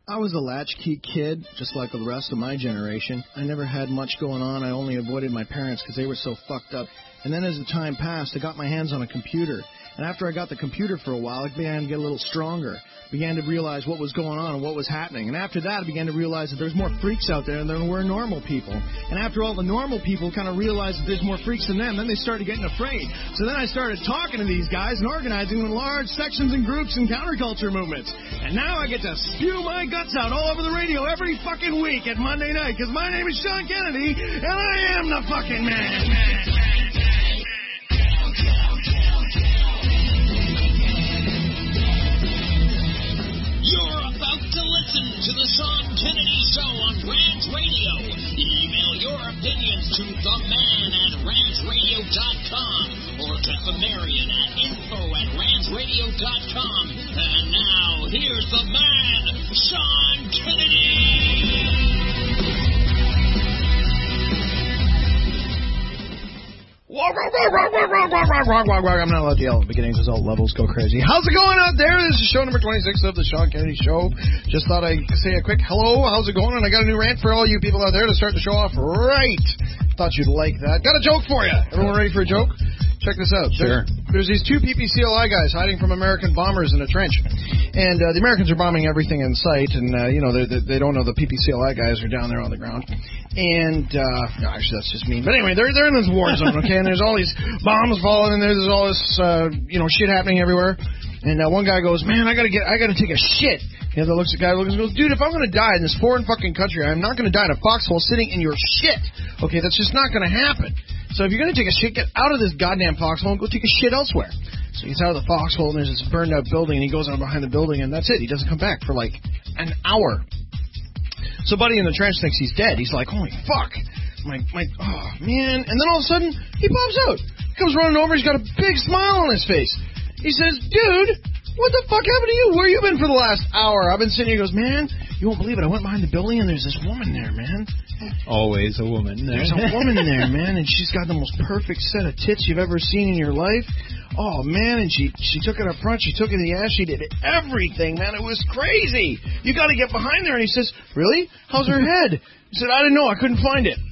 I was a latchkey kid, just like the rest of my generation. I never had much going on. I only avoided my parents because they were so fucked up. And then as the time passed, I got my hands on a computer. And after I got the computer for a while, I began to get a little stronger. Began to realize what was going on and what was happening. And after that, I began to realize that there's more freaks out there than there were normal people. And after all the normal people kind of realized that there's more freaks than them, then they started getting afraid. So then I started talking to these guys and organizing them in large sections and groups and counterculture movements. And now I get to spew my guts out all over the radio every fucking week at Monday night, because my name is Sean Kennedy, and I am the fucking man. You're about to listen to the Sean Kennedy Show on Rants Radio. Email your opinions to theman@rantsradio.com or get the Marion at info@rantsradio.com. And now, here's the man, Sean Kennedy. I'm not allowed to yell at the beginning because all levels go crazy. How's it going out there? This is show number 26 of the Sean Kennedy Show. Just thought I'd say a quick hello. How's it going? And I got a new rant for all you people out there to start the show off right. Thought you'd like that. Got a joke for you. Everyone ready for a joke? Check this out. Sure. There's these two PPCLI guys hiding from American bombers in a trench. And the Americans are bombing everything in sight, and, they don't know the PPCLI guys are down there on the ground. And, actually, that's just mean. But anyway, they're in this war zone, okay? And there's all these bombs falling, and there's all this, shit happening everywhere. And one guy goes, man, I gotta take a shit. The other guy looks and goes, dude, if I'm gonna die in this foreign fucking country, I'm not gonna die in a foxhole sitting in your shit. Okay, that's just not gonna happen. So if you're gonna take a shit, get out of this goddamn foxhole and go take a shit elsewhere. So he gets out of the foxhole, and there's this burned out building, and he goes out behind the building, and that's it. He doesn't come back for like an hour. So Buddy in the trench thinks he's dead. He's like, holy fuck. Oh, man. And then all of a sudden, he pops out. He comes running over. He's got a big smile on his face. He says, dude, what the fuck happened to you? Where you been for the last hour? I've been sitting here. He goes, man, you won't believe it. I went behind the building, and there's this woman there, man. Always a woman there. There's a woman there, man, and she's got the most perfect set of tits you've ever seen in your life. Oh, man, and she took it up front, she took it in the ass, she did everything, man. It was crazy. You got to get behind there. And he says, really? How's her head? He said, I didn't know. I couldn't find it.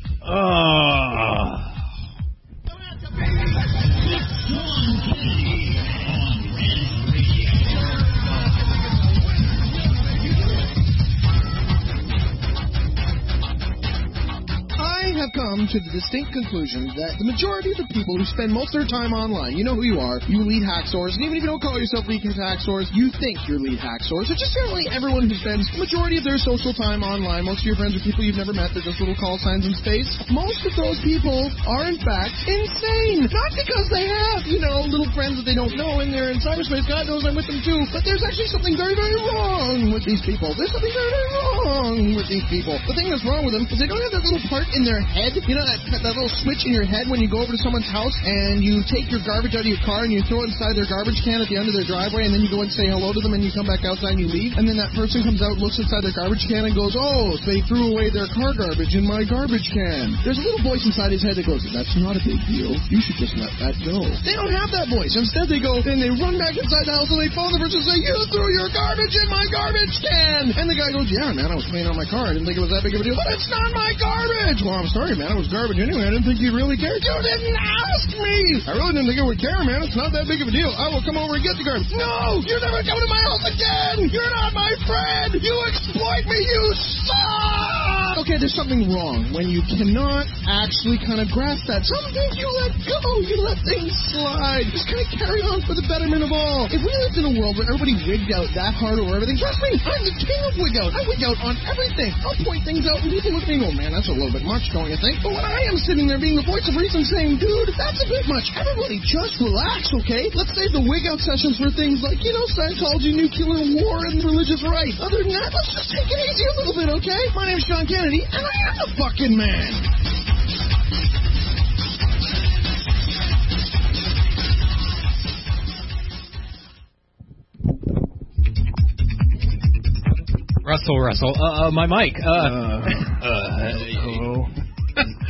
I have come to the distinct conclusion that the majority of the people who spend most of their time online, you know who you are, you lead hacksaws, and even if you don't call yourself lead hacksaws, you think you're lead hacksaws. So just generally everyone who spends the majority of their social time online, most of your friends are people you've never met, they're just little call signs in space. Most of those people are in fact insane. Not because they have, little friends that they don't know and they're in cyberspace. God knows I'm with them too. But there's actually something very, very wrong with these people. There's something very, very wrong with these people. The thing that's wrong with them is they don't have that little part in their head, that little switch in your head when you go over to someone's house and you take your garbage out of your car and you throw it inside their garbage can at the end of their driveway, and then you go and say hello to them and you come back outside and you leave, and then that person comes out, looks inside their garbage can and goes, oh, they threw away their car garbage in my garbage can. There's a little voice inside his head that goes, that's not a big deal. You should just let that go. They don't have that voice. Instead they go and they run back inside the house and they phone the person and say, you threw your garbage in my garbage can. And the guy goes, yeah, man, I was cleaning out my car. I didn't think it was that big of a deal. But it's not my garbage. Well, I'm sorry, man. It was garbage anyway. I didn't think you'd really care. You didn't ask me. I really didn't think I would care, man. It's not that big of a deal. I will come over and get the garbage. No, you're never coming to my house again. You're not my friend. You exploit me. You suck. Okay, there's something wrong when you cannot actually kind of grasp that. Some things you let go. You let things slide. Just kind of carry on for the betterment of all. If we lived in a world where everybody wigged out that hard over everything, trust me, I'm the king of wig out. I wig out on everything. I'll point things out and people look at me and go, man, that's a little bit much, don't you think? But when I am sitting there being the voice of reason saying, dude, that's a bit much. Everybody just relax, okay? Let's save the wig out sessions for things like, Scientology, nuclear war, and religious right. Other than that, let's just take it easy a little bit, okay? My name's Sean Kennedy, and I am the fucking man. Russell, my mic. Hello.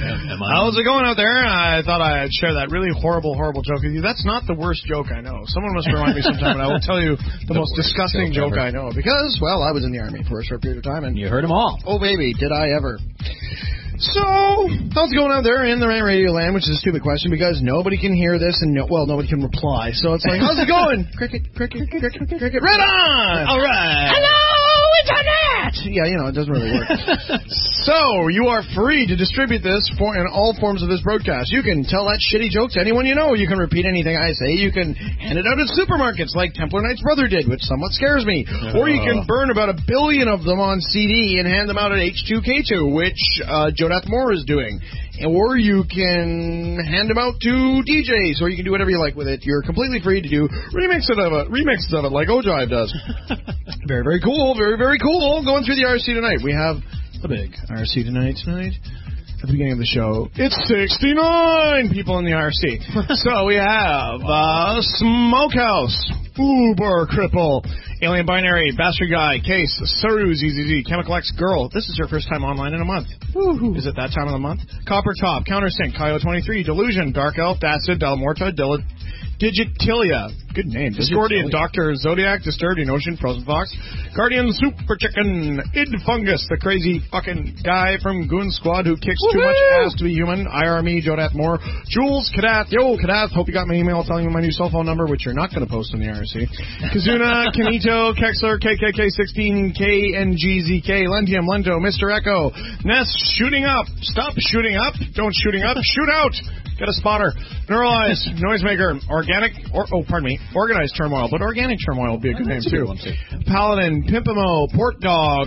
How's it going out there? I thought I'd share that really horrible joke with you. That's not the worst joke I know. Someone must remind me sometime, and I will tell you the most disgusting joke I know. Because, well, I was in the Army for a short period of time. And you heard them all. Oh, baby, did I ever. So, how's it going out there in the Rant Radio land, which is a stupid question because nobody can hear this and, nobody can reply. So it's like, how's it going? Cricket. Right on! All right. Hello, Internet! Yeah, it doesn't really work. So, you are free to distribute this in all forms of this broadcast. You can tell that shitty joke to anyone you know. You can repeat anything I say. You can hand it out at supermarkets like Templar Knight's brother did, which somewhat scares me. Or you can burn about 1 billion of them on CD and hand them out at H2K2, which Joe Moore is doing. Or you can hand them out to DJs, or you can do whatever you like with it. You're completely free to do remixes of it like O-Drive does. Very, very cool. Very, very cool. Going through the IRC tonight. We have a big IRC tonight. At the beginning of the show, it's 69 people in the IRC. So we have Smokehouse, Uber Cripple, Alien Binary, Bastard Guy, Case, Saru, ZZZ, Chemical X Girl. This is her first time online in a month. Woo-hoo. Is it that time of the month? Copper Top, Countersync, Kyo23, Delusion, Dark Elf, Dacid, Delmorta, Digitilia, good name, Discordian, Dr. Zodiac, Disturbed, Ocean, Frozen Fox, Guardian Super Chicken, Id Fungus, the crazy fucking guy from Goon Squad who kicks too much ass to be human, IRME, Jodath Moore, Jules, Kadath, hope you got my email telling me my new cell phone number, which you're not going to post in the IRC, Kazuna, Kanito, Kexler, KKK16, KNGZK, Lentium, Lento, Mr. Echo, Ness, Shooting Up, Stop Shooting Up, Don't Shooting Up, Shoot Out, Get a Spotter, Neuralize, Noisemaker, Organized Turmoil, but Organic Turmoil would be a good name too. Paladin, Pimpimo, Port Dog,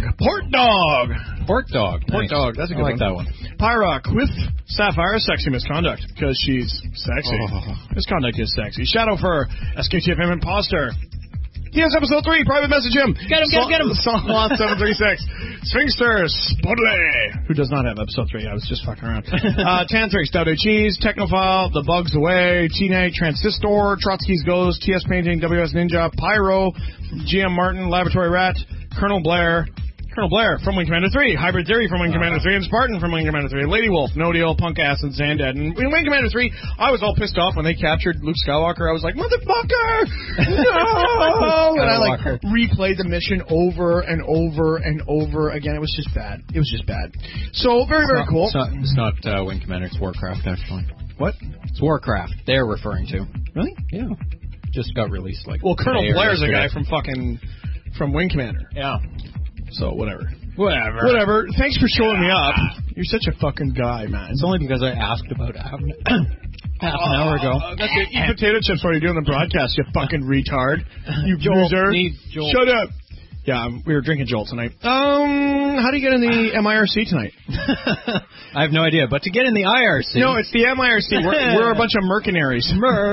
that's a good one. I like that one. Pyrock, with Sapphire, Sexy Misconduct, because she's sexy. Misconduct is sexy. Shadowfur, SKTFM Imposter. He has episode 3, private message him. Get him. Sloth 736. Sphinxter, Spudley, who does not have episode 3. I was just fucking around. Tantrix, Dowday Cheese, Technophile, The Bugs Away, Teenage Transistor, Trotsky's Ghost, TS Painting, WS Ninja, Pyro, GM Martin, Laboratory Rat, Colonel Blair from Wing Commander 3, Hybrid Theory from Wing Commander 3, and Spartan from Wing Commander 3, Lady Wolf, No Deal, Punk Ass, and Zandad. And in Wing Commander 3, I was all pissed off when they captured Luke Skywalker. I was like, motherfucker! No! And I replayed the mission over and over and over again. It was just bad. So, very, very cool. It's not Wing Commander, it's Warcraft, actually. What? It's Warcraft they're referring to. Really? Yeah. Just got released Well, Colonel Blair's a guy from Wing Commander. Yeah. So, whatever. Thanks for showing me up. You're such a fucking guy, man. It's only because I asked about half an hour ago. That's it. Eat potato chips while you're doing the broadcast, you fucking retard. You loser. Shut up. Yeah, we were drinking Jolt tonight. How do you get in the MIRC tonight? I have no idea, but to get in the IRC... No, it's the MIRC. We're a bunch of mercenaries.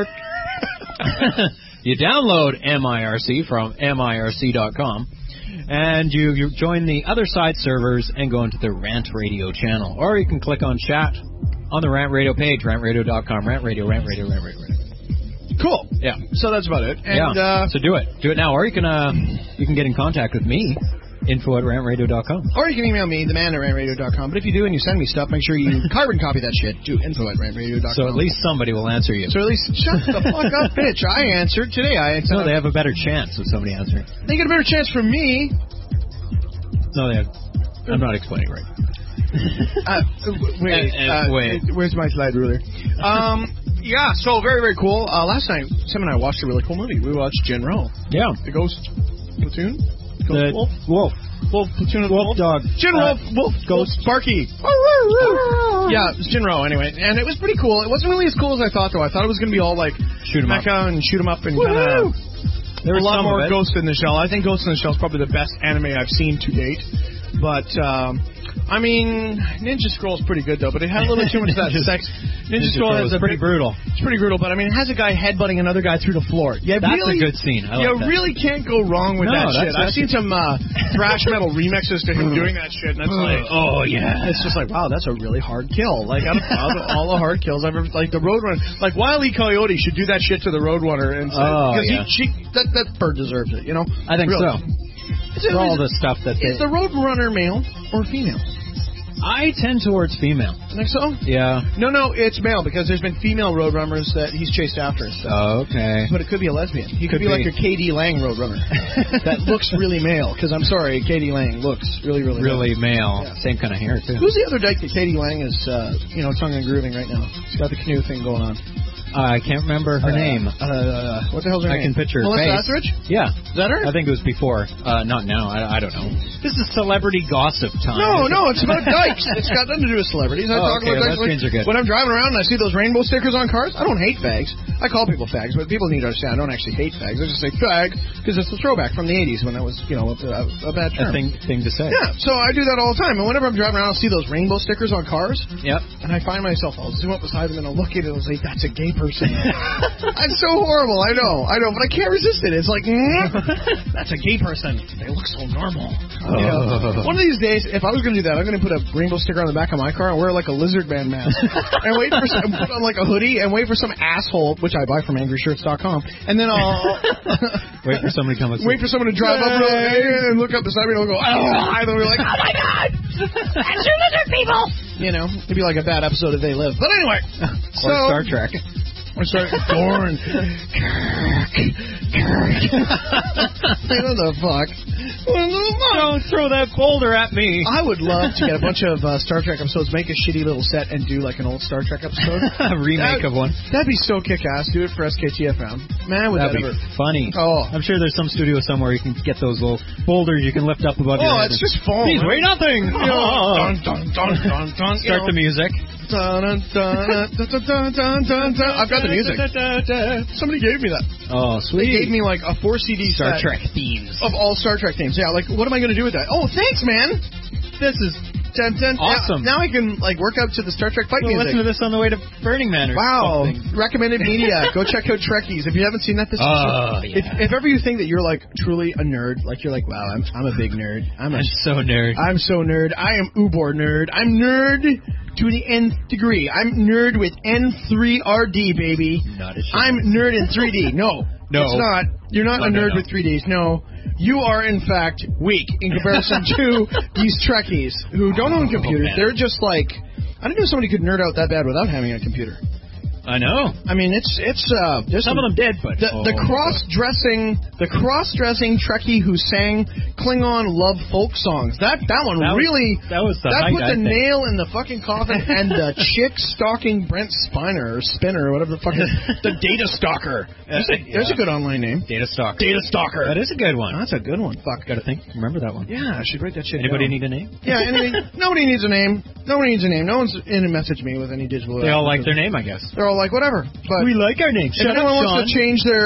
You download MIRC from MIRC.com. And you join the other side servers and go into the Rant Radio channel. Or you can click on chat on the Rant Radio page, rantradio.com, Rant Radio. Cool. Yeah. So that's about it. And, so do it. Do it now. Or you can get in contact with me, info@rantradio.com. Or you can email me, the man at rantradio.com. But if you do and you send me stuff, make sure you carbon copy that shit to info@rantradio.com. So at least somebody will answer you. So at least, shut the fuck up, bitch. I answered today. No, they have a better chance of somebody answering. They get a better chance from me. No, they have. I'm not explaining right. Wait. Where's my slide ruler? Yeah, so very, very cool. Last night, Sam and I watched a really cool movie. We watched Jinro. Yeah. The Ghost Platoon? Wolf Platoon of Wolf Dog. Wolf Ghost Sparky. Yeah, it's Jinro anyway. And it was pretty cool. It wasn't really as cool as I thought, though. I thought it was going to be all like shoot 'em mecha and shoot 'em up and kind of. There was a lot more Ghost in the Shell. I think Ghost in the Shell is probably the best anime I've seen to date. But, I mean, Ninja Scroll's pretty good, though, but it had a little too much of that sex. Ninja Scroll is pretty brutal. It's pretty brutal, but, I mean, it has a guy headbutting another guy through the floor. Yeah, that's really, a good scene. You really can't go wrong with that shit. I've seen some thrash metal remixes to him doing that shit, and it's like, oh, yeah. It's just like, wow, that's a really hard kill. Like, out of all the hard kills I've ever, like, the Roadrunner. Like, Wile E. Coyote should do that shit to the Roadrunner. Because that bird deserves it, you know? I think so. It's all the stuff that is the Roadrunner male or female? I tend towards female. Think so? Yeah. No, it's male because there's been female roadrunners that he's chased after and stuff. Oh, okay. But it could be a lesbian. He could be be. like a K.D. Lang roadrunner that looks really male. Because I'm sorry, K.D. Lang looks really male. Yeah. Same kind of hair too. Who's the other dyke that K.D. Lang is, tongue and grooving right now? She's got the canoe thing going on. I can't remember her name. What the hell's her name? I can picture her Melissa face. Etheridge? Yeah. Is that her? I think it was before. Not now. I don't know. This is celebrity gossip time. No, it's about dykes. It's got nothing to do with celebrities. I talk okay, about dykes. lesbians are good. When I'm driving around and I see those rainbow stickers on cars, I don't hate fags. I call people fags, but people need to understand I don't actually hate fags. I just say fag because it's a throwback from the 80s when that was, a bad term. A thing to say. Yeah, so I do that all the time. And whenever I'm driving around, I'll see those rainbow stickers on cars. Yep. And I find myself, I'll zoom up beside them and I'll look at it and I'll say, that's a gay person. I'm so horrible. I know, but I can't resist it. It's like, that's a gay person. They look so normal. One of these days, if I was going to do that, I'm going to put a rainbow sticker on the back of my car and wear like a lizard man mask and put on like a hoodie and wait for some asshole, which I buy from angryshirts.com, and then I'll wait for somebody to come. Wait for someone to drive up and look up beside me and I'll go, and they'll be like, oh my god, that's your lizard people. It'd be like a bad episode of They Live. But anyway, or Star Trek. Or start Dorn. What the fuck? Don't throw that boulder at me. I would love to get a bunch of Star Trek episodes, make a shitty little set, and do like an old Star Trek episode. A remake of one. That'd be so kick-ass. Do it for SKTFM. Man, would that'd that be funny. Oh. I'm sure there's some studio somewhere you can get those little boulders you can lift up above your head. Oh, it's just foam. These weigh nothing. Dun, dun, dun, dun, dun, Start the music. Dun, dun, dun, dun, dun, dun, dun, dun. I've got the music. Somebody gave me that. Oh, sweet. They gave me like a 4-CD Star set Trek themes. of all Star Trek themes. Yeah, like what am I going to do with that? Oh, thanks, man. This is awesome. Now I can like work up to the Star Trek fight music. Listen to this on the way to Burning Man or something. Recommended media. Go check out Trekkies. If you haven't seen that, this is if ever you think that you're like truly a nerd, like you're like, wow, I'm a big nerd. I'm so nerd. I'm so nerd. I am Ubor nerd. I'm nerd to the nth degree. I'm nerd with N3RD, baby. Not a shame. I'm nerd in 3D. No, it's not. You're not a nerd with 3Ds. No. You are, in fact, weak in comparison to these Trekkies who don't own computers. They're just like, I didn't know somebody could nerd out that bad without having a computer. I know. I mean, it's there's some of them dead, but the cross-dressing Trekkie who sang Klingon love folk songs. That one really was the that height, put the nail in the fucking coffin. And the chick stalking Brent Spiner or Spinner or whatever the fuck the Data Stalker. There's a good online name. Data Stalker. Data Stalker. That is a good one. That's a good one. Fuck, gotta think. Remember that one. Yeah, I should write that shit Anybody down. need a name? Yeah, nobody needs a name. Nobody needs a name. No one's in a message me with any digital. They all like their name, I guess. They're all like, whatever. But we like our name. If anyone wants to change their,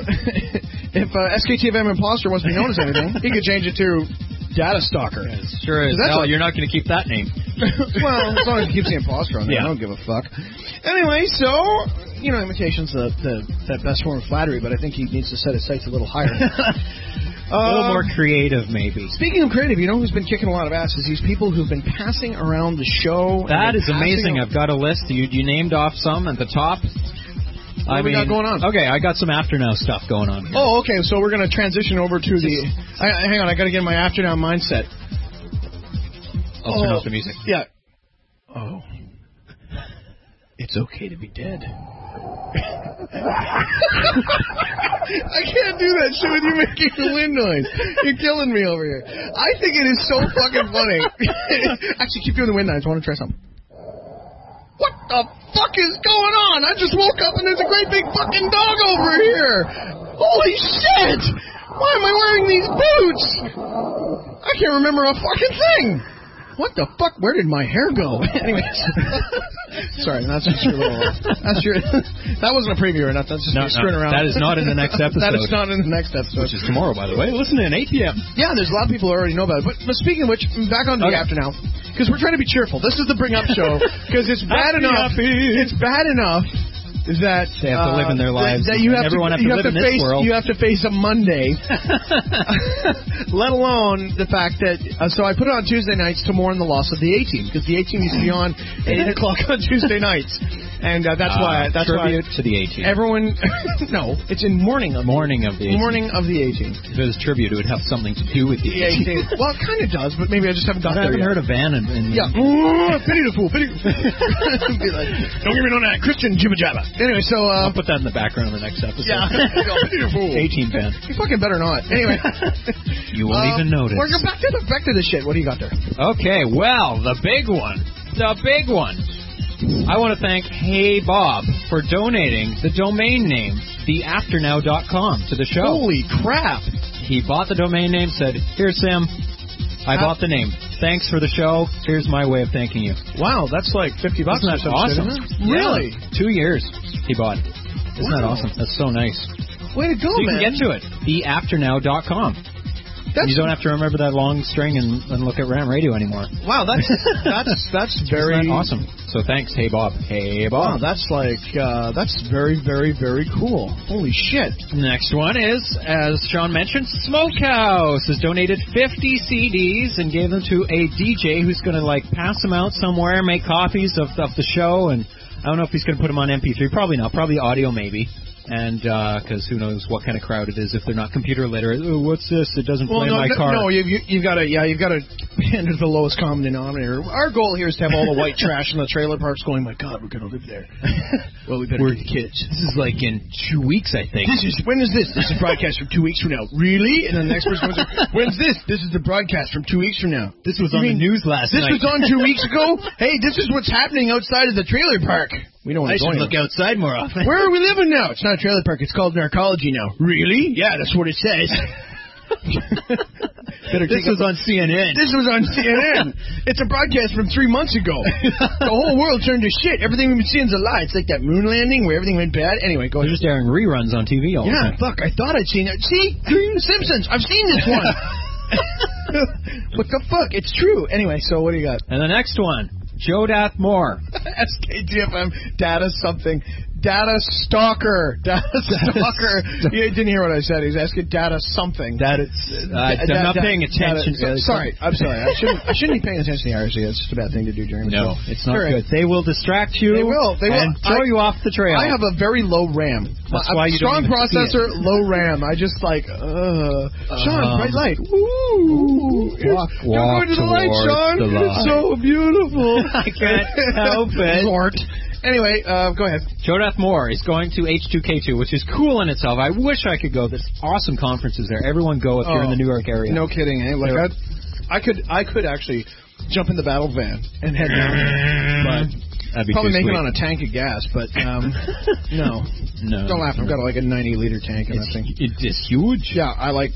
if SKTFM Imposter wants to be known as anything, he could change it to Data Stalker. Yes, sure is. Hell, you're not going to keep that name. Well, as long as he keeps the Imposter on there, yeah. I don't give a fuck. Anyway, so, imitation's the best form of flattery, but I think he needs to set his sights a little higher. A little more creative, maybe. Speaking of creative, you know who's been kicking a lot of ass is these people who've been passing around the show. That is amazing. I've got a list. You named off some at the top. What do we got going on? Okay, I got some After Now stuff going on here. Oh, okay, so we're going to transition over to hang on, I got to get my After Now mindset. I'll turn off the music. Yeah. Oh. It's okay to be dead. I can't do that shit with you making the wind noise. You're killing me over here. I think it is so fucking funny. Actually, keep doing the wind noise. I want to try something. What the fuck is going on? I just woke up and there's a great big fucking dog over here. Holy shit! Why am I wearing these boots? I can't remember a fucking thing. What the fuck? Where did my hair go? Anyways. Sorry, that's just your little... that wasn't a preview or nothing. That's just screwing around. That is not in the next episode. That is not in the next episode. Which is tomorrow, by the way. Listen in 8 p.m. Yeah, there's a lot of people who already know about it. But speaking of which, back on to the After Now. Because we're trying to be cheerful. This is the Bring Up show. Because it's bad enough. It's bad enough that they have to live in their lives. That you have everyone to, have to live in this world. You have to face a Monday, let alone the fact that. So I put it on Tuesday nights to mourn the loss of the A-Team because the A-Team used to be on 8 o'clock on Tuesday nights, And that's why tribute to the 18th. everyone. No, it's in mourning of Morning of the 18th. Morning of the 18th. If it was tribute, it would have something to do with the 18th. Well, it kind of does, but maybe I just haven't got I there haven't yet. heard of Van in Yeah. Ooh, pity the fool. Be like, don't give me none of that Christian jibba jabba. Anyway, so I'll put that in the background of the next episode. yeah, pity the fool. 18 Van. You fucking better not. Anyway, You won't even notice. We're back to the shit. What do you got there? Okay, well, the big one. The big one. I want to thank Hey Bob for donating the domain name, theafternow.com, to the show. Holy crap! He bought the domain name, said, "Here, Sam, I bought the name. Thanks for the show. Here's my way of thanking you." Wow, that's like $50 Isn't that or some awesome? shit, isn't it? Really? Yeah, 2 years he bought. Isn't that Wow. awesome? That's so nice. Way to go, So you man. can get to it. Theafternow.com. You don't have to remember that long string and look at Ram Radio anymore. Wow, that's very Isn't that awesome. So thanks, Hey Bob. Hey Wow, Bob. that's very, very, very cool. Holy shit! Next one is, as Sean mentioned, Smokehouse has donated 50 CDs and gave them to a DJ who's going to pass them out somewhere, make copies of the show, and I don't know if he's going to put them on MP3. Probably not. Probably audio, maybe. And because who knows what kind of crowd it is if they're not computer literate. Oh, what's this? It doesn't play my car. No, you've got to pander to the lowest common denominator. Our goal here is to have all the white trash in the trailer parks going, my God, we're going to live there. Well, we better get the kids. This is in 2 weeks, I think. When is this? This is broadcast from 2 weeks from now. Really? And then the next person goes, when's this? This is the broadcast from 2 weeks from now. This was on the news last night. This was on 2 weeks ago? Hey, this is what's happening outside of the trailer park. We don't want I to go should anywhere. look outside more often. Where are we living now? It's not a trailer park. It's called Narcology now. Really? Yeah, that's what it says. This was on CNN. This was on CNN. It's a broadcast from 3 months ago. The whole world turned to shit. Everything we've been seeing is a lie. It's like that moon landing where everything went bad. Anyway, go They're ahead. just airing reruns on TV all the Yeah, time. fuck. I thought I'd seen it. See? The Simpsons. I've seen this one. What the fuck? It's true. Anyway, so what do you got? And the next one, Joe Dathmore. SKTFM, data something. Data stalker. Data stalker. You didn't hear what I said. He's asking data something. I'm not paying attention. Sorry. I'm sorry. I shouldn't be paying attention to the IRC. It's just a bad thing to do during the show. No, it's not good. They will distract you. They will. And throw you off the trail. I have a very low RAM. That's why you strong don't even processor, see it. low RAM. I just Sean, bright light. Ooh. Walk You're going to the light, towards Sean. the It's light. so beautiful. I can't help it. Lord. Anyway, go ahead. Joe Dathmore is going to H2K2, which is cool in itself. I wish I could go. There's awesome conferences there. Everyone go if you're in the New York area. No kidding, eh? Like I could actually jump in the battle van and head down there, but That'd be probably too make it sweet. on a tank of gas. But no, No. don't laugh. I've got like a 90-liter tank in that thing. It's huge. Yeah,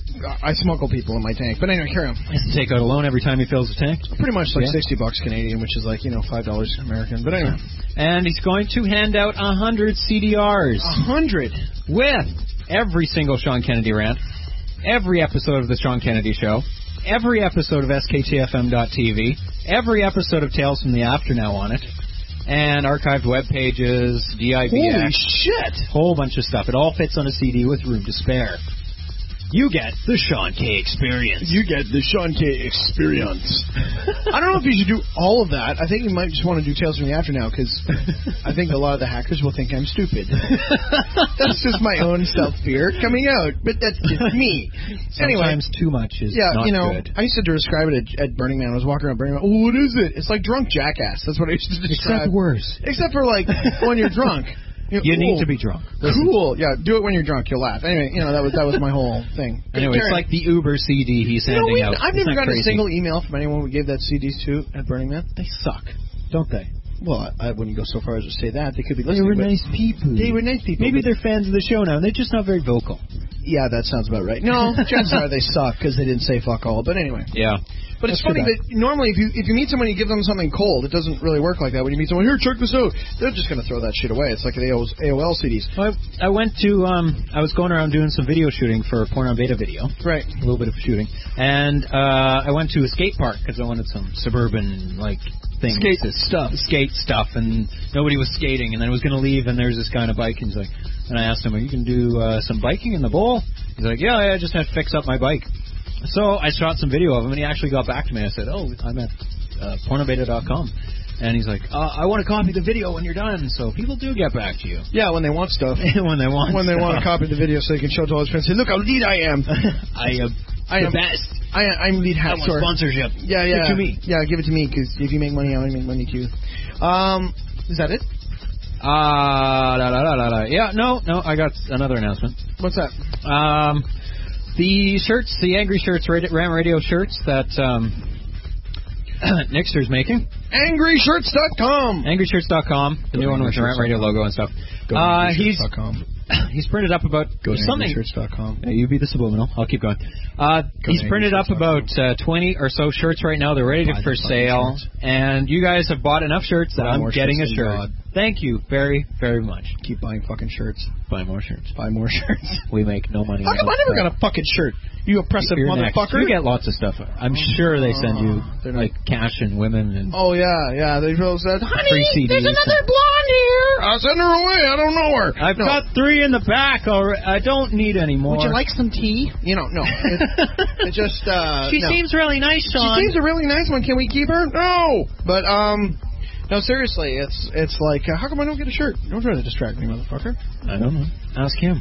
I smuggle people in my tank. But anyway, carry on. He has to take out a loan every time he fills the tank. Pretty much like Yeah. $60 Canadian, which is like $5 American. But anyway, And he's going to hand out 100 CDRs 100. with every single Sean Kennedy rant, every episode of the Sean Kennedy Show, every episode of SKTFM.tv, every episode of Tales from the Afternow on it, and archived web pages, DIVX, Holy shit! whole bunch of stuff. It all fits on a CD with room to spare. You get the Sean K experience. You get the Sean K experience. I don't know if you should do all of that. I think you might just want to do Tales from the After now, because I think a lot of the hackers will think I'm stupid. That's just my own self-fear coming out, but that's just me. Sometimes too much is not good. I used to describe it at Burning Man. I was walking around Burning Man. Oh, what is it? It's like drunk jackass. That's what I used to describe. Except worse. Except for like when you're drunk. You need to be drunk. Cool. Yeah, do it when you're drunk. You'll laugh. Anyway, that was my whole thing. Anyway, it's like the Uber CD he's handing out. I've Isn't never that gotten a crazy? single email from anyone we gave that CDs to at Burning Man. They suck, don't they? Well, I wouldn't go so far as to say that. They could be They listening. were but nice people. They were nice people. Maybe but- they're fans of the show now, and they're just not very vocal. Yeah, that sounds about right. No, chances are they suck because they didn't say fuck all. But anyway. Yeah. But it's That's funny too that normally if you meet someone, you give them something cold. It doesn't really work like that. When you meet someone, here, check this out. They're just going to throw that shit away. It's like the AOL CDs. Well, I went to, I was going around doing some video shooting for a Porn on Beta video. Right. A little bit of shooting. And I went to a skate park because I wanted some suburban, things. Skate stuff. And nobody was skating. And then I was going to leave, and there's this guy on a bike, and he's like, and I asked him, are you going to do some biking in the bowl? He's like, yeah, I just had to fix up my bike. So I shot some video of him, and he actually got back to me. I said, oh, I'm at pornobeta.com. And he's like, I want to copy the video when you're done. So people do get back to you. Yeah, when they want stuff. when they want to copy the video so they can show it to all his friends. Say, look how lead I am. I am the best. I'm lead I hacker. want sponsorship. Yeah. Give it to me. Yeah, give it to me, because if you make money, I want to make money too. Is that it? Yeah, no, I got another announcement. What's that? The shirts, the Angry Shirts, Ram Radio shirts that Nixter's making. AngryShirts.com. AngryShirts.com, the new one with the Ram Radio logo and stuff. Go to AngryShirts.com. He's printed up about something. AngryShirts.com. Yeah, you be the subliminal. I'll keep going. He's printed up about 20 or so shirts right now. They're ready for sale. And you guys have bought enough shirts that I'm getting a shirt. God. Thank you very, very much. Keep buying fucking shirts. Buy more shirts. Buy more shirts. We make no money. How come I never got a fucking shirt? You oppressive motherfucker. You get lots of stuff. I'm sure they send you like cash and women and. Oh yeah. They said, honey, there's another blonde here. I'll send her away. I don't know her. I've got 3 in the back already. I don't need any more. Would you like some tea? No. It just. She seems really nice, Sean. She seems a really nice one. Can we keep her? No. But no, seriously, it's like, how come I don't get a shirt? Don't try to distract me, motherfucker. I don't know. Ask him.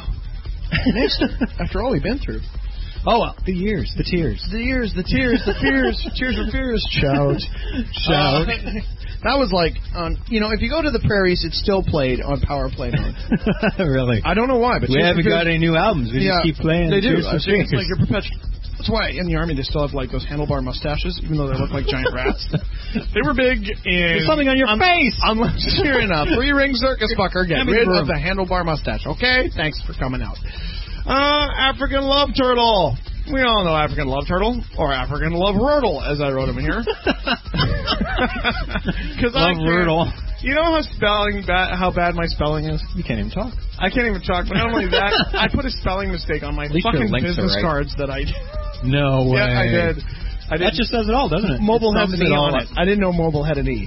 After all we've been through. Oh, well, the years, the tears. The years, the tears, the fears. Cheers for fears. Shout. That was like, if you go to the prairies, it's still played on Power Play mode. Really? I don't know why, but we haven't got any new albums. We just keep playing. They do. It's like you're perpetual. That's why in the Army they still have like those handlebar mustaches, even though they look like giant rats. They were big in... There's something on your face! Unless you're in a 3-ring circus fucker, get rid of the handlebar mustache, okay? Thanks for coming out. African Love Turtle. We all know African Love Turtle, or African Love Rurtle, as I wrote him in here. Love Rurtle. You know how bad my spelling is? You can't even talk. I can't even talk, but not only that, I put a spelling mistake on my fucking business cards that I... No way. Yeah, I did. That just says it all, doesn't it? Mobile has an E on it. I didn't know mobile had an E.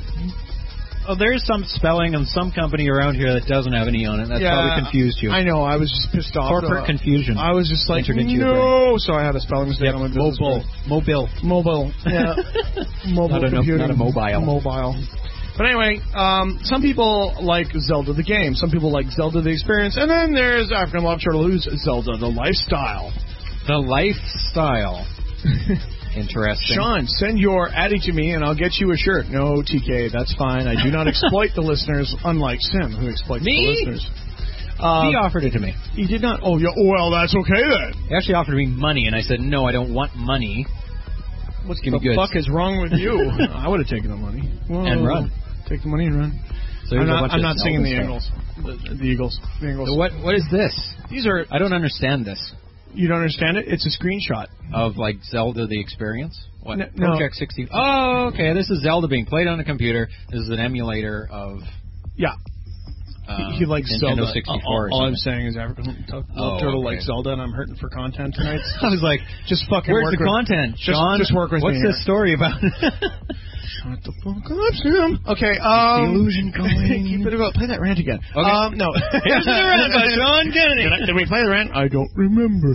Oh, there's some spelling on some company around here that doesn't have an E on it. That's probably confused you. I know. I was just pissed off. Corporate confusion. I was just like, no. So I had a spelling mistake on my business card. Mobile. Yeah. Mobile computing. Not a mobile. Mobile. But anyway, some people like Zelda the game. Some people like Zelda the experience. And then there's African Love Turtle, who's Zelda the lifestyle. The lifestyle. Interesting. Sean, send your Addy to me and I'll get you a shirt. No, TK, that's fine. I do not exploit the listeners, unlike Sim, who exploits the listeners. He offered it to me. He did not? Oh, yeah. Well, that's okay then. He actually offered me money, and I said, no, I don't want money. What the fuck is wrong with you? I would have taken the money. Whoa. And run. Take the money and run. So I'm not singing the Eagles. The Eagles. So what is this? I don't understand this. You don't understand it? It's a screenshot. Of, like, Zelda the Experience? What? No. Project 60. Oh, okay. This is Zelda being played on a computer. This is an emulator of... Yeah. He likes Nintendo Zelda. 64. All I'm saying is African Love Turtle likes Zelda, and I'm hurting for content tonight. I was like, just fucking where's the content, Sean? Just work with me. What's this story about? Shut the fuck up, Sam. Okay, the illusion going. Keep it about. Play that rant again. Okay. No. Here's the rant by Sean Kennedy. Did we play the rant? I don't remember.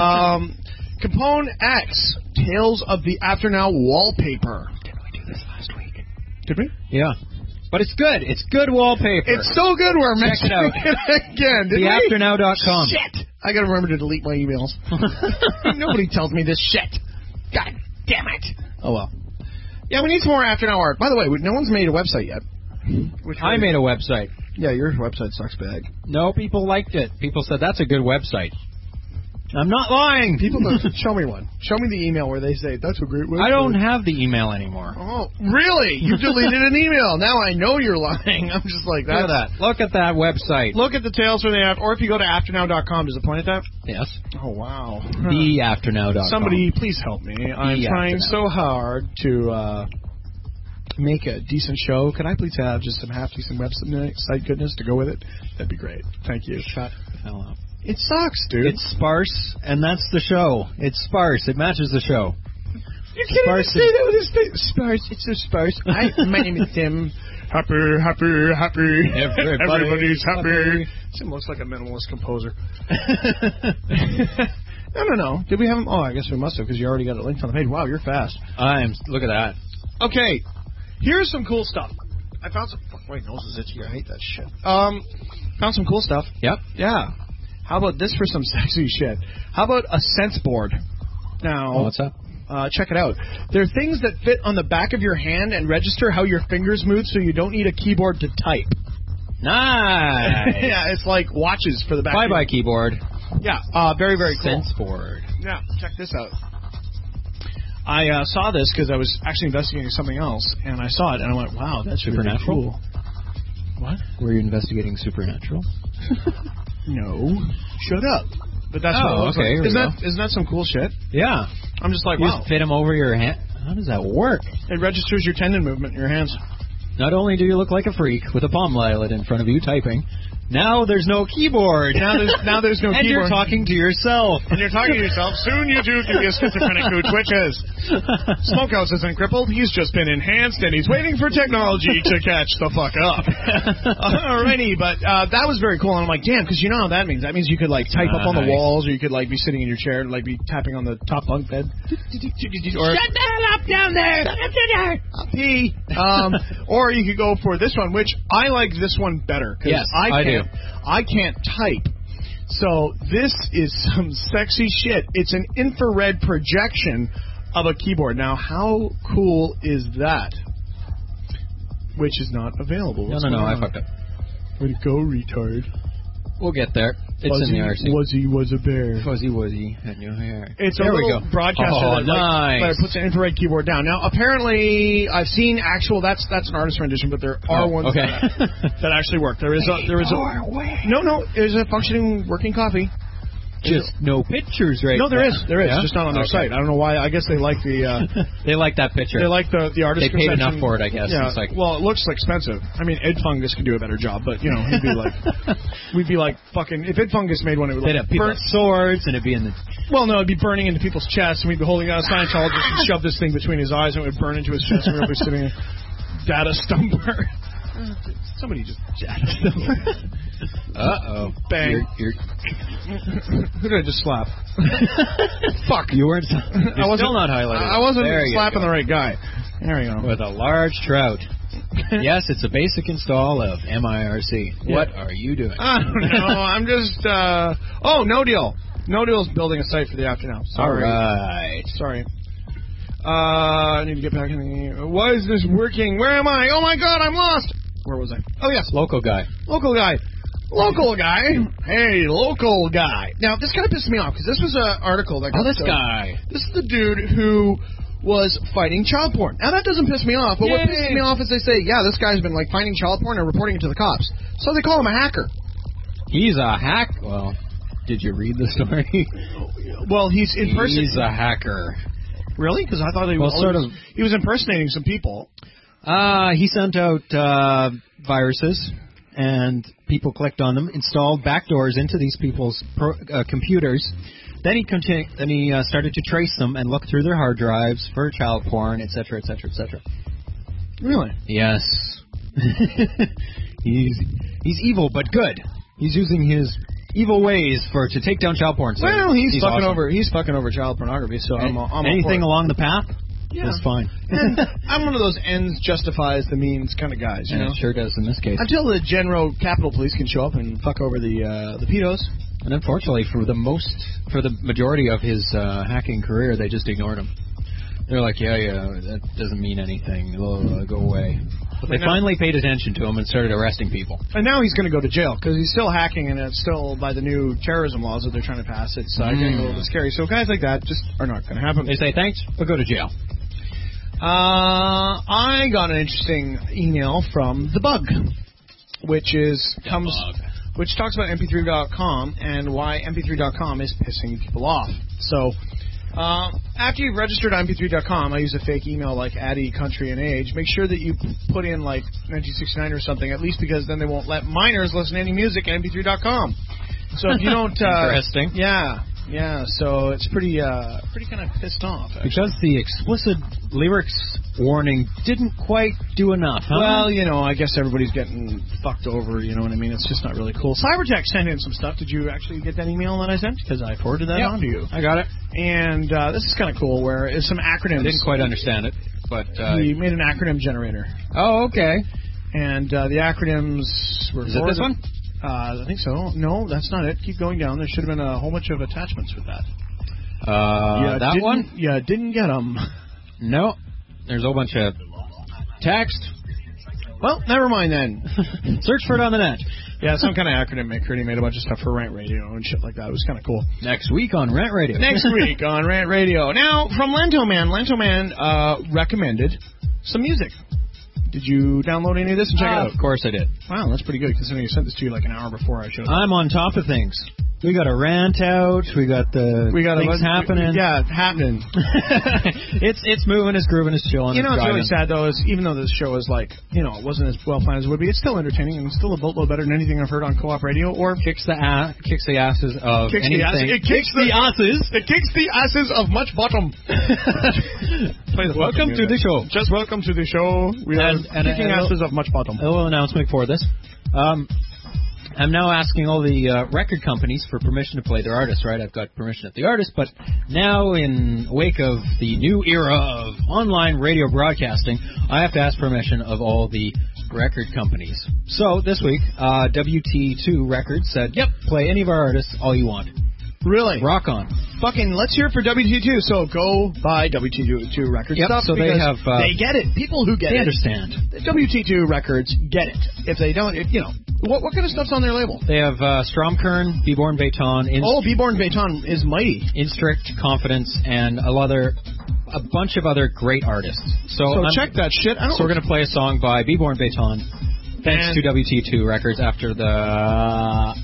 Capone X, Tales of the After Now wallpaper. Didn't we do this last week? Did we? Yeah. But it's good. It's good wallpaper. It's so good we're mentioning it again. TheAfternow.com. Shit. I gotta remember to delete my emails. Nobody tells me this shit. God damn it. Oh well. Yeah, we need some more After Now art. By the way, no one's made a website yet. I made a website. Yeah, your website sucks bag. No, people liked it. People said, that's a good website. I'm not lying. People show me one. Show me the email where they say, that's a great website. I don't have the email anymore. Oh, really? You deleted an email. Now I know you're lying. I'm just like, look at that. Look at that website. Look at the Tales from the After, or if you go to afternow.com, does it point at that? Yes. Oh, wow. TheAfternow.com. Somebody, please help me. I'm trying so hard to make a decent show. Could I please have just some half-decent website goodness to go with it? That'd be great. Thank you. Shut the hell up. It sucks, dude. It's sparse, and that's the show. It's sparse. It matches the show. You can't even say that with his face. Sparse. It's so sparse. My name is Tim. Happy. Everybody's happy. Tim looks like a minimalist composer. I don't know. Did we have him? Oh, I guess we must have, because you already got it linked on the page. Wow, you're fast. Look at that. Okay. Here's some cool stuff. I found some... Fuck, my nose is itchy. I hate that shit. Found some cool stuff. Yep. Yeah. How about this for some sexy shit? How about a sense board? Now... What's up? Check it out. They're things that fit on the back of your hand and register how your fingers move so you don't need a keyboard to type. Nice. Yeah, it's like watches for the back. Bye-bye keyboard. Yeah, very, very cool. Sense board. Yeah, check this out. I saw this because I was actually investigating something else, and I saw it, and I went, wow, that's Supernatural? really cool. What? Were you investigating Supernatural? No. Shut up. But that's what it looks okay. like. Isn't that some cool shit? Yeah. I'm just like, You wow. just fit them over your hand. How does that work? It registers your tendon movement in your hands. Not only do you look like a freak with a palm eyelid in front of you typing, now there's no keyboard. Now there's no and keyboard. you're talking to yourself. And you're talking to yourself. Soon you too can be a schizophrenic who twitches. Smokehouse isn't crippled. He's just been enhanced, and he's waiting for technology to catch the fuck up. Alrighty, but that was very cool. And I'm like, damn, because you know how that means. That means you could like type up on the walls, or you could like be sitting in your chair and like be tapping on the top bunk bed. Or, Shut the hell up down there! I'll pee. Or you could go for this one, which I like this one better. Yes, I do. I can't type. So this is some sexy shit. It's an infrared projection of a keyboard. Now, how cool is that? Which is not available. No, I fucked up. Way to go, retard. We'll get there. It's in the RC. Wuzzy was a bear. Fuzzy wuzzy had your hair. It's a there we little go. broadcaster nice. that puts an infrared keyboard down. Now, apparently, I've seen actual. That's an artist rendition, but there are ones that actually work. There's a functioning working copy. Just no pictures right No, there is. There is. Yeah? Just not on their site. I don't know why. I guess they like the... they like that picture. They like the artist They paid convention. enough for it, I guess. Yeah. It's like, well, it looks expensive. I mean, Ed Fungus could do a better job, but, you know, he'd be like... we'd be like fucking... If Ed Fungus made one, it would they'd like... have people's swords, and it'd be in the... Well, no, it'd be burning into people's chests, and we'd be holding out a Scientologist and shove this thing between his eyes, and it would burn into his chest, and we'd be sitting in data stumper. Somebody just data stumper. Uh-oh. Bang. Who did I just slap? Fuck. You weren't... You're still not highlighted. I wasn't There you slapping go. the right guy. There we go. With a large trout. Yes, it's a basic install of MIRC. Yeah. What are you doing? I don't know. I'm just... No Deal. No Deal's building a site for the after now. Sorry. All right. Sorry. I need to get back in the... Why is this working? Where am I? Oh, my God, I'm lost. Where was I? Oh, yes. Local guy. Local guy. Local guy. Hey, local guy. Now, this kind of pissed me off, because this was an article that got... this guy. This is the dude who was fighting child porn. Now, that doesn't piss me off, but what Yay. pisses me off is they say, yeah, this guy's been, like, finding child porn and reporting it to the cops. So they call him a hacker. He's a hack... Well, did you read the story? Well, he's impersonating... He's a hacker. Really? Because I thought he was... He was impersonating some people. He sent out viruses, and people clicked on them, installed backdoors into these people's computers. Then he started to trace them and look through their hard drives for child porn, etc., etc., etc. Really? Yes. He's evil, but good. He's using his evil ways to take down child porn. So well, he's fucking awesome. He's fucking over child pornography. So I'm anything along the path. Yeah. It's fine. And I'm one of those ends justifies the means kind of guys, you and know? it sure does in this case. Until the General Capitol Police can show up and fuck over the pedos. And unfortunately, for the majority of his hacking career, they just ignored him. They're like, yeah, that doesn't mean anything. Go away. But they finally paid attention to him and started arresting people. And now he's going to go to jail because he's still hacking, and it's still by the new terrorism laws that they're trying to pass. It's getting a little bit scary. So guys like that just are not going to happen. They say thanks, but go to jail. I got an interesting email from The Bug, which talks about mp3.com and why mp3.com is pissing people off. So, after you've registered on mp3.com, I use a fake email like Addy, Country, and Age. Make sure that you put in like 1969 or something, at least because then they won't let minors listen to any music at mp3.com. So if you don't... Interesting. Yeah, so it's pretty kind of pissed off, actually. Because the explicit lyrics warning didn't quite do enough, huh? Well, you know, I guess everybody's getting fucked over, you know what I mean? It's just not really cool. Cybertech sent in some stuff. Did you actually get that email that I sent? Because I forwarded that on to you. I got it. And this is kind of cool, where it's some acronyms. I didn't quite understand it. but He made an acronym generator. oh, okay. And the acronyms were... Is it this one? I think so. No, that's not it. Keep going down. There should have been a whole bunch of attachments with that. That one? Yeah, didn't get them. No. There's a whole bunch of text. Well, never mind then. Search for it on the net. Yeah, some kind of acronym maker. He made a bunch of stuff for Rant Radio and shit like that. It was kind of cool. Next week on Rant Radio. Next week on Rant Radio. Now, from Lento Man. Lento Man recommended some music. Did you download any of this and check it out? Of course I did. Wow, that's pretty good, considering I sent this to you like an hour before I showed up. I'm on top of things. We got a rant out. We got things happening. Yeah, happening. It's moving, it's grooving, it's chilling. You know, it's what's really sad though is even though this show is like, you know, it wasn't as well planned as it would be, it's still entertaining and it's still a boatload better than anything I've heard on Co-op Radio or kicks the asses of kicks anything. It kicks the asses. It kicks the asses of much bottom. Welcome to the show. Just welcome to the show. We are kicking asses of much bottom. A little announcement for this. I'm now asking all the record companies for permission to play their artists, right? I've got permission at the artist, but now in wake of the new era of online radio broadcasting, I have to ask permission of all the record companies. So this week, WT2 Records said, yep, play any of our artists all you want. Really? Rock on. Fucking let's hear it for WT2. So go buy WT2 Records Yep, stuff. so they have... they get it. People who get they it. understand. WT2 Records get it. If they don't, what kind of stuff's on their label? They have Stromkern, Beborn Baton, Beborn Baton is mighty. In Strict Confidence, and a bunch of other great artists. So check that shit out. So we're going to play a song by Beborn Baton, thanks to WT2 Records, after the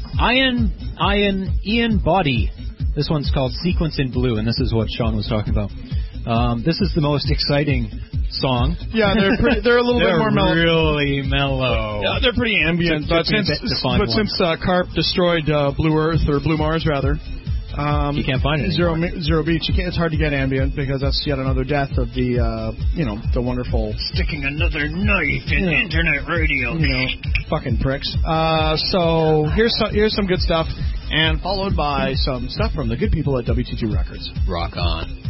Ian Body. This one's called Sequence in Blue, and this is what Sean was talking about. This is the most exciting song. Yeah, they're a little bit more mellow. Really mellow. Yeah, they're pretty ambient. But since Carp destroyed Blue Earth, or Blue Mars rather, you can't find it. Zero Beach. It's hard to get ambient because that's yet another death of the the wonderful sticking another knife in internet radio. Fucking pricks. So here's some good stuff, and followed by some stuff from the good people at WT2 Records. Rock on.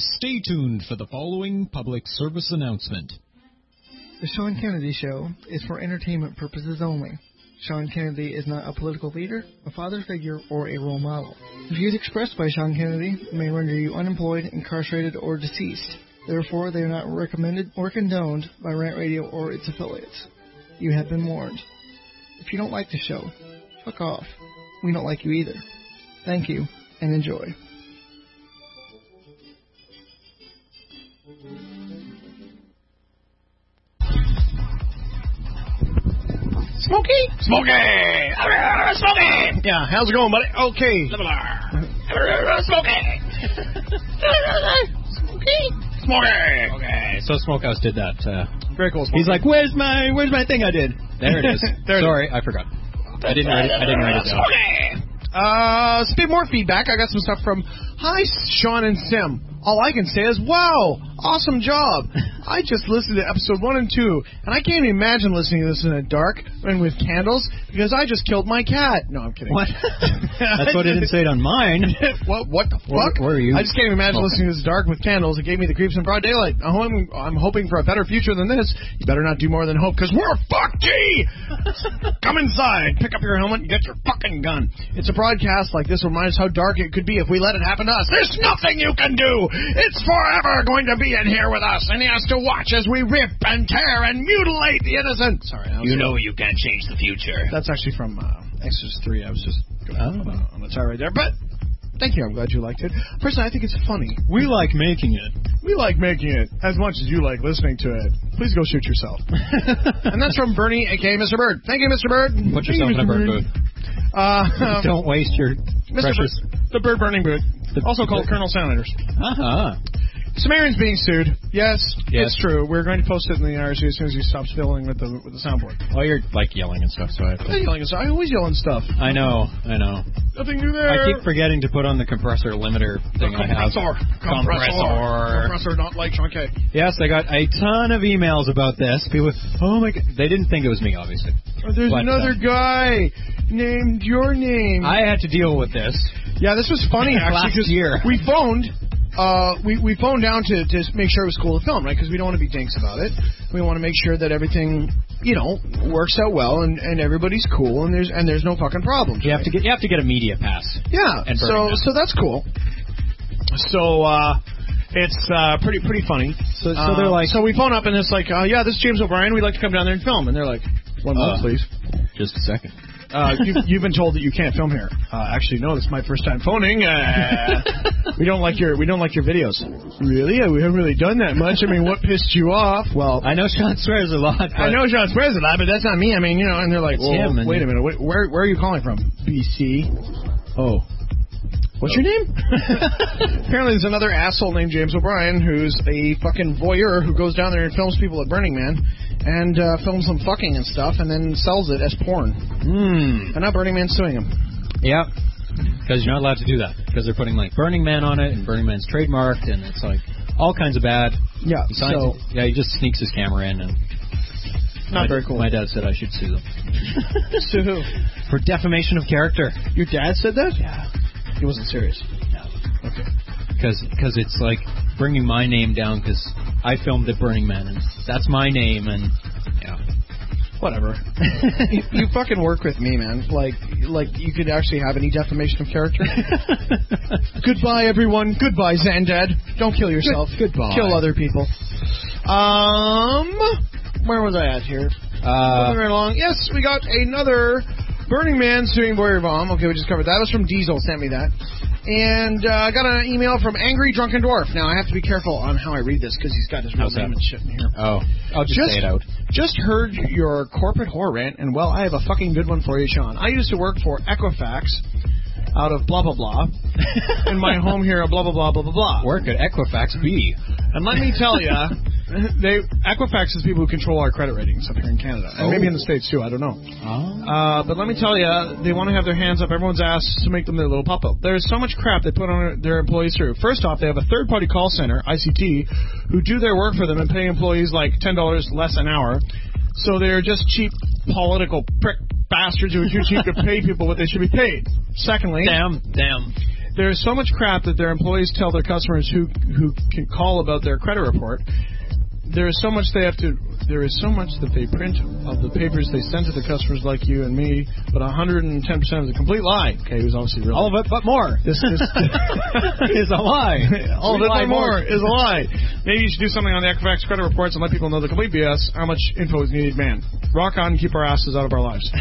Stay tuned for the following public service announcement. The Sean Kennedy Show is for entertainment purposes only. Sean Kennedy is not a political leader, a father figure, or a role model. The views expressed by Sean Kennedy may render you unemployed, incarcerated, or deceased. Therefore, they are not recommended or condoned by Rant Radio or its affiliates. You have been warned. If you don't like the show, fuck off. We don't like you either. Thank you, and enjoy. Smokey! Smokey! Smokey! Yeah, how's it going, buddy? Okay. Smokey! Smokey! Okay, so Smokehouse did that. Very cool. Smokey. He's like, "Where's my thing I did?" There it is. Sorry, I forgot. I didn't write it down. A bit more feedback. I got some stuff from Hi, Sean and Sim. All I can say is, wow, awesome job. I just listened to episode 1 and 2, and I can't imagine listening to this in the dark and with candles because I just killed my cat. No, I'm kidding. What? That's what it didn't say it on mine. What the fuck? Where are you? I just can't imagine listening to this dark with candles. It gave me the creeps in broad daylight. I'm hoping for a better future than this. You better not do more than hope because we're fucked, G! Come inside, pick up your helmet, and get your fucking gun. It's a broadcast like this reminds us how dark it could be if we let it happen to us. There's nothing you can do. It's forever going to be in here with us, and he has to watch as we rip and tear and mutilate the innocent. Sorry, you know you can't change the future. That's actually from Exorcist 3. I was just going on the tie right there, but thank you. I'm glad you liked it. Personally, I think it's funny. We like making it. We like making it as much as you like listening to it. Please go shoot yourself. And that's from Bernie, a.k.a. Mr. Bird. Thank you, Mr. Bird. Put yourself in a bird booth. Don't waste your precious... The bird burning booth. Also called Colonel Sounders. Sumerian's being sued. Yes, it's true. We're going to post it in the IRC as soon as he stops fiddling with the soundboard. Oh, you're like yelling and stuff, so I have to... I always yell and stuff. I know. Nothing new there. I keep forgetting to put on the compressor limiter thing I have. Compressor, not like Sean K. Yes, I got a ton of emails about this. People, oh my God. They didn't think it was me, obviously. There's another guy named your name. I had to deal with this. Yeah, this was funny, actually. Last year. We phoned... we phoned down to make sure it was cool to film, right? Because we don't want to be dinks about it. We want to make sure that everything, works out well and everybody's cool and there's no fucking problems. You have to get a media pass. Yeah. So that's cool. So it's pretty funny. So they're like, so we phone up and it's like, yeah, this is James O'Brien. We'd like to come down there and film. And they're like, 1 moment, please. Just a second. You've been told that you can't film here. Actually, no, this is my first time phoning. We don't like your videos. Really? We haven't really done that much. I mean, what pissed you off? Well, I know Sean swears a lot. I know Sean swears a lot, but that's not me. I mean, and they're like, well, wait a minute. Where are you calling from? BC. Oh. What's your name? Apparently there's another asshole named James O'Brien who's a fucking voyeur who goes down there and films people at Burning Man and films them fucking and stuff and then sells it as porn. And now Burning Man's suing him. Yeah, because you're not allowed to do that because they're putting like Burning Man on it and Burning Man's trademarked and it's like all kinds of bad. Yeah, he just sneaks his camera in and... Not very cool. My dad said I should sue them. Sue who? For defamation of character. Your dad said that? Yeah. He wasn't serious. No. Okay. Because it's like bringing my name down because I filmed at Burning Man and that's my name and whatever. you fucking work with me, man. Like you could actually have any defamation of character. Goodbye, everyone. Goodbye, Xandad. Don't kill yourself. Goodbye. Kill other people. Where was I at here? Moving right along. Yes, we got another Burning Man suing Boyer Bomb. Okay, we just covered that. That was from Diesel, sent me that. And I got an email from Angry Drunken Dwarf. Now, I have to be careful on how I read this because he's got his real name and shit in here. Oh, I'll just say it out. Just heard your corporate whore rant, and well, I have a fucking good one for you, Sean. I used to work for Equifax out of blah, blah, blah. In my home here, blah, blah, blah, blah, blah, blah. Work at Equifax B. And let me tell you, Equifax is people who control our credit ratings up here in Canada. And maybe in the States, too. I don't know. But let me tell you, they want to have their hands up everyone's ass to make them their little pop-up. There's so much crap they put on their employees through. First off, they have a third-party call center, ICT, who do their work for them and pay employees like $10 less an hour. So they're just cheap political prick bastards who are too cheap to pay people what they should be paid. Secondly... Damn. there's so much crap that their employees tell their customers who can call about their credit report. There is so much that they print of the papers they send to the customers like you and me, but 110% is a complete lie. Okay, it was obviously real. All of it, but more. This is a lie. All of it, but more is a lie. Maybe you should do something on the Equifax credit reports and let people know the complete BS. How much info is needed, man. Rock on, keep our asses out of our lives.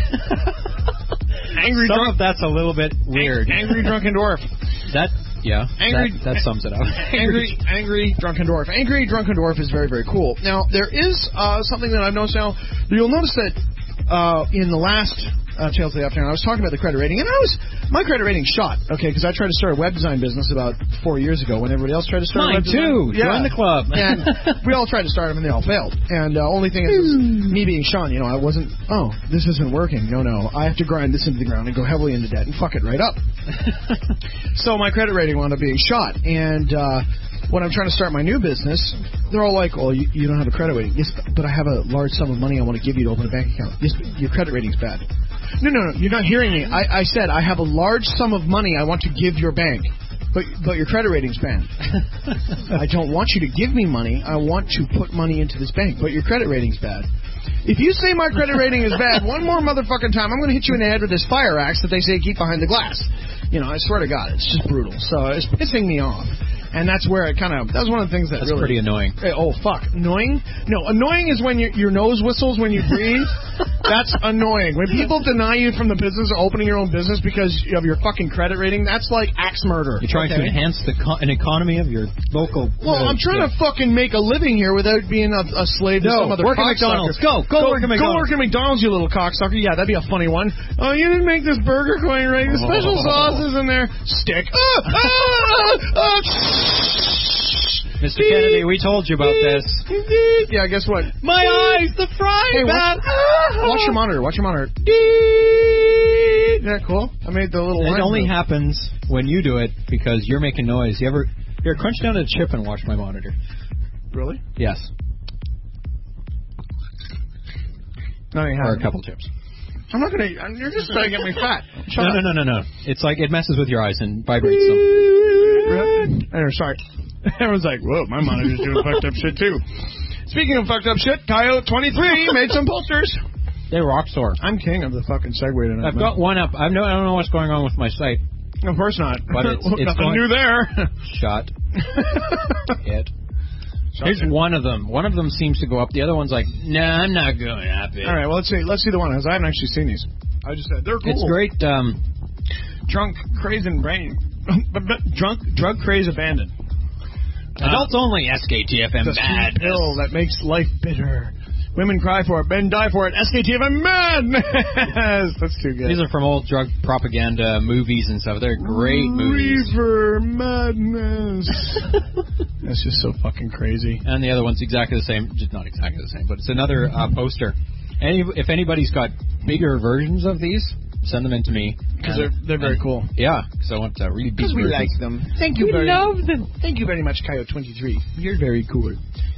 Some of that's a little bit weird. Angry drunken dwarf. That sums it up. Angry drunken dwarf. Angry drunken dwarf is very, very cool. Now, there is something that I've noticed now. You'll notice that in the last Tales of the Afternoon, I was talking about the credit rating, and my credit rating shot, okay, because I tried to start a web design business about 4 years ago when everybody else tried to start a web design. Mine too. Join the club. And we all tried to start them, and they all failed. And the only thing is me being Sean, I wasn't, this isn't working. No, I have to grind this into the ground and go heavily into debt and fuck it right up. So my credit rating wound up being shot. And when I'm trying to start my new business, they're all like, oh, you don't have a credit rating. Yes, but I have a large sum of money I want to give you to open a bank account. Yes, but your credit rating's bad. No, you're not hearing me. I said I have a large sum of money I want to give your bank, but your credit rating's bad. I don't want you to give me money. I want to put money into this bank, but your credit rating's bad. If you say my credit rating is bad one more motherfucking time, I'm going to hit you in the head with this fire axe that they say keep behind the glass. I swear to God, it's just brutal. So it's pissing me off. And that's where that was one of the things that's pretty annoying. Oh, fuck. Annoying? No, annoying is when your nose whistles when you breathe. That's annoying. When people deny you from the business of opening your own business because of your fucking credit rating, that's like axe murder. You're trying to enhance an economy of your local... Well, I'm trying to fucking make a living here without being a slave to some other work at McDonald's. Go work at McDonald's. Go work at McDonald's, you little cocksucker. Yeah, that'd be a funny one. Oh, you didn't make this burger quite right. The special sauce is in there. Stick. Mr. Kennedy, we told you about this. Yeah, guess what? My eyes, the frying pan. Watch your monitor. Yeah, cool. I made the little. It only happens when you do it because you're making noise. Here, crunch down a chip and watch my monitor. Really? Yes. No, you haven't. Or a couple chips. I'm not gonna. You're just trying to get me fat. No. It's like it messes with your eyes and vibrates them. Sorry. Everyone's like, whoa, my monitor's doing fucked up shit too. Speaking of fucked up shit, Coyote23 made some posters. They rock sore. I'm king of the fucking segue tonight. I've got one up. I don't know what's going on with my site. Of course not. But it's nothing new there. Shut it. Here's one of them. One of them seems to go up. The other one's like, nah, I'm not going up it. All right, well, let's see the one, because I haven't actually seen these. I just said, they're cool. It's great. Drunk, crazed, and brain. Drug craze abandoned. Adults only, SKTFM the bad. The pill that makes life bitter. Women cry for it, men die for it. SKTFM madness. That's too good. These are from old drug propaganda movies and stuff. They're great movies. Reefer madness. That's just so fucking crazy. And the other one's exactly the same. Just not exactly the same, but it's another poster. If anybody's got bigger versions of these, send them in to me. Because they're very cool. Yeah, because I want really big versions. Because we like them. We love them. Thank you very much, Coyote23. You're very cool.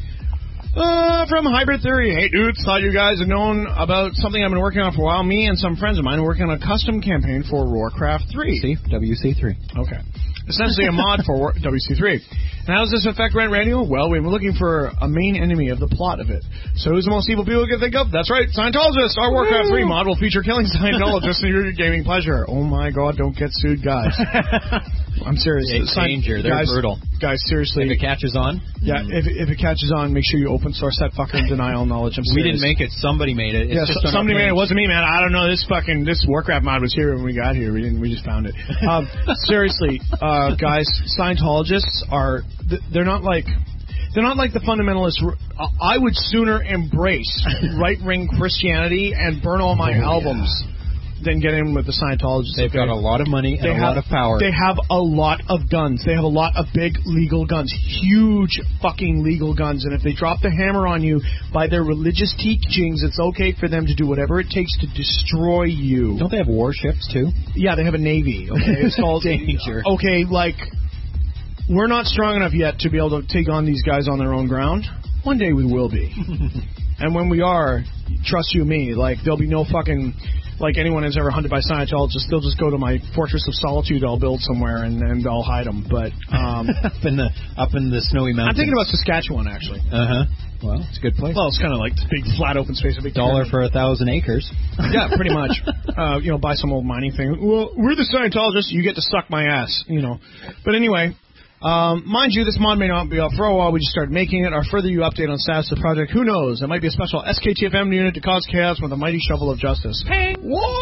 From Hybrid Theory. Hey, dudes, thought you guys had known about something I've been working on for a while. Me and some friends of mine are working on a custom campaign for Warcraft 3. See? WC3. Okay. Essentially a mod for WC3. And how does this affect Rant Radio? Well, we were looking for a main enemy of the plot of it. So who's the most evil people we can think of? That's right, Scientologists. Our Warcraft 3 mod will feature killing Scientologists in your gaming pleasure. Oh my god, don't get sued, guys. I'm serious. It's danger. They're brutal. Guys, seriously. If it catches on? Yeah, if it catches on, make sure you open source that fucking denial knowledge. I'm serious. We didn't make it. Somebody made it. It's just somebody made it. It wasn't me, man. I don't know. This Warcraft mod was here when we got here. We just found it. Seriously, guys, Scientologists they're not like the fundamentalists. I would sooner embrace right-wing Christianity and burn all my albums than get in with the Scientologists. They've got a lot of money and a lot of power. They have a lot of guns. They have a lot of big legal guns. Huge fucking legal guns. And if they drop the hammer on you by their religious teachings, it's okay for them to do whatever it takes to destroy you. Don't they have warships, too? Yeah, they have a navy. Okay, it's called Danger. Okay, we're not strong enough yet to be able to take on these guys on their own ground. One day we will be. And when we are, trust you me, like, there'll be no fucking, like, anyone who's ever hunted by Scientologists, they'll just go to my Fortress of Solitude I'll build somewhere and I'll hide them. But, up in the snowy mountains. I'm thinking about Saskatchewan, actually. Uh-huh. Well, it's a good place. Well, it's kind of like this big flat open space. A big $1 for 1,000 acres. Yeah, pretty much. Buy some old mining thing. Well, we're the Scientologists. You get to suck my ass, But anyway, mind you, this mod may not be up for a while. We just started making it. Our further you update on status of the project, who knows? It might be a special SKTFM unit to cause chaos with a mighty shovel of justice. Hey,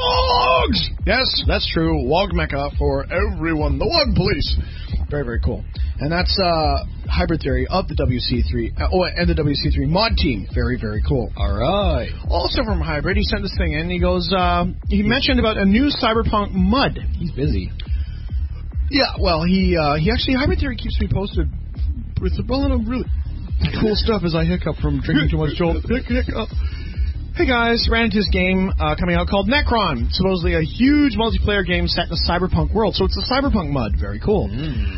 Wogs! Yes, that's true. Wog Mecca for everyone. The Wog Police. Very, very cool. And that's Hybrid Theory of the WC3, and the WC3 mod team. Very, very cool. All right. Also from Hybrid, he sent this thing in. He goes, he mentioned about a new cyberpunk mud. He's busy. Yeah, well, he actually, Hybrid Theory keeps me posted with a lot of really cool stuff as I hiccup from drinking too much Jolt. Hiccup. Hey guys, ran into this game coming out called Necron. Supposedly a huge multiplayer game set in a cyberpunk world. So it's a cyberpunk mud. Very cool.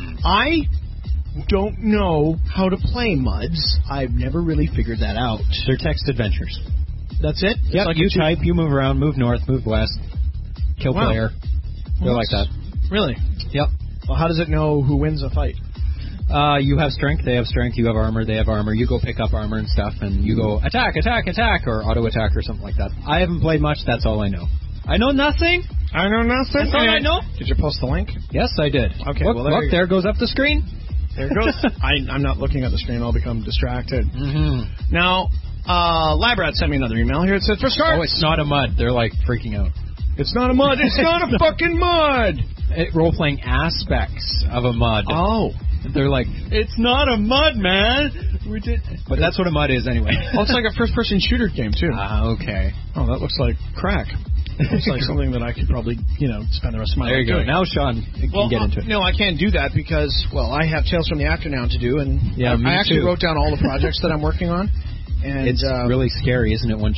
I don't know how to play muds. I've never really figured that out. They're text adventures. That's it? Yeah, like you type, you move around, move north, move west, kill player. They're like that. Really? Yep. Well, how does it know who wins a fight? You have strength, they have strength, you have armor, they have armor. You go pick up armor and stuff, and you go attack, attack, attack, or auto attack or something like that. I haven't played much, that's all I know. I know nothing. I know nothing. That's all I know. Did you post the link? Yes, I did. Okay, look, there goes up the screen. There it goes. I'm not looking at the screen, I'll become distracted. Mm-hmm. Now, Labrat sent me another email here. It said, for starts. Oh, it's not a mud. They're like freaking out. It's not a mud. It's not a fucking mud. Role-playing aspects of a mud. Oh. They're like, it's not a mud, man. But that's what a mud is anyway. Oh, it's like a first-person shooter game, too. Okay. Oh, that looks like crack. Looks like something that I could probably, spend the rest of my life doing. There you go. doing. Now Sean can get into it. No, I can't do that because, I have Tales from the Afternown to do, and I actually wrote down all the projects that I'm working on. And it's really scary, isn't it? When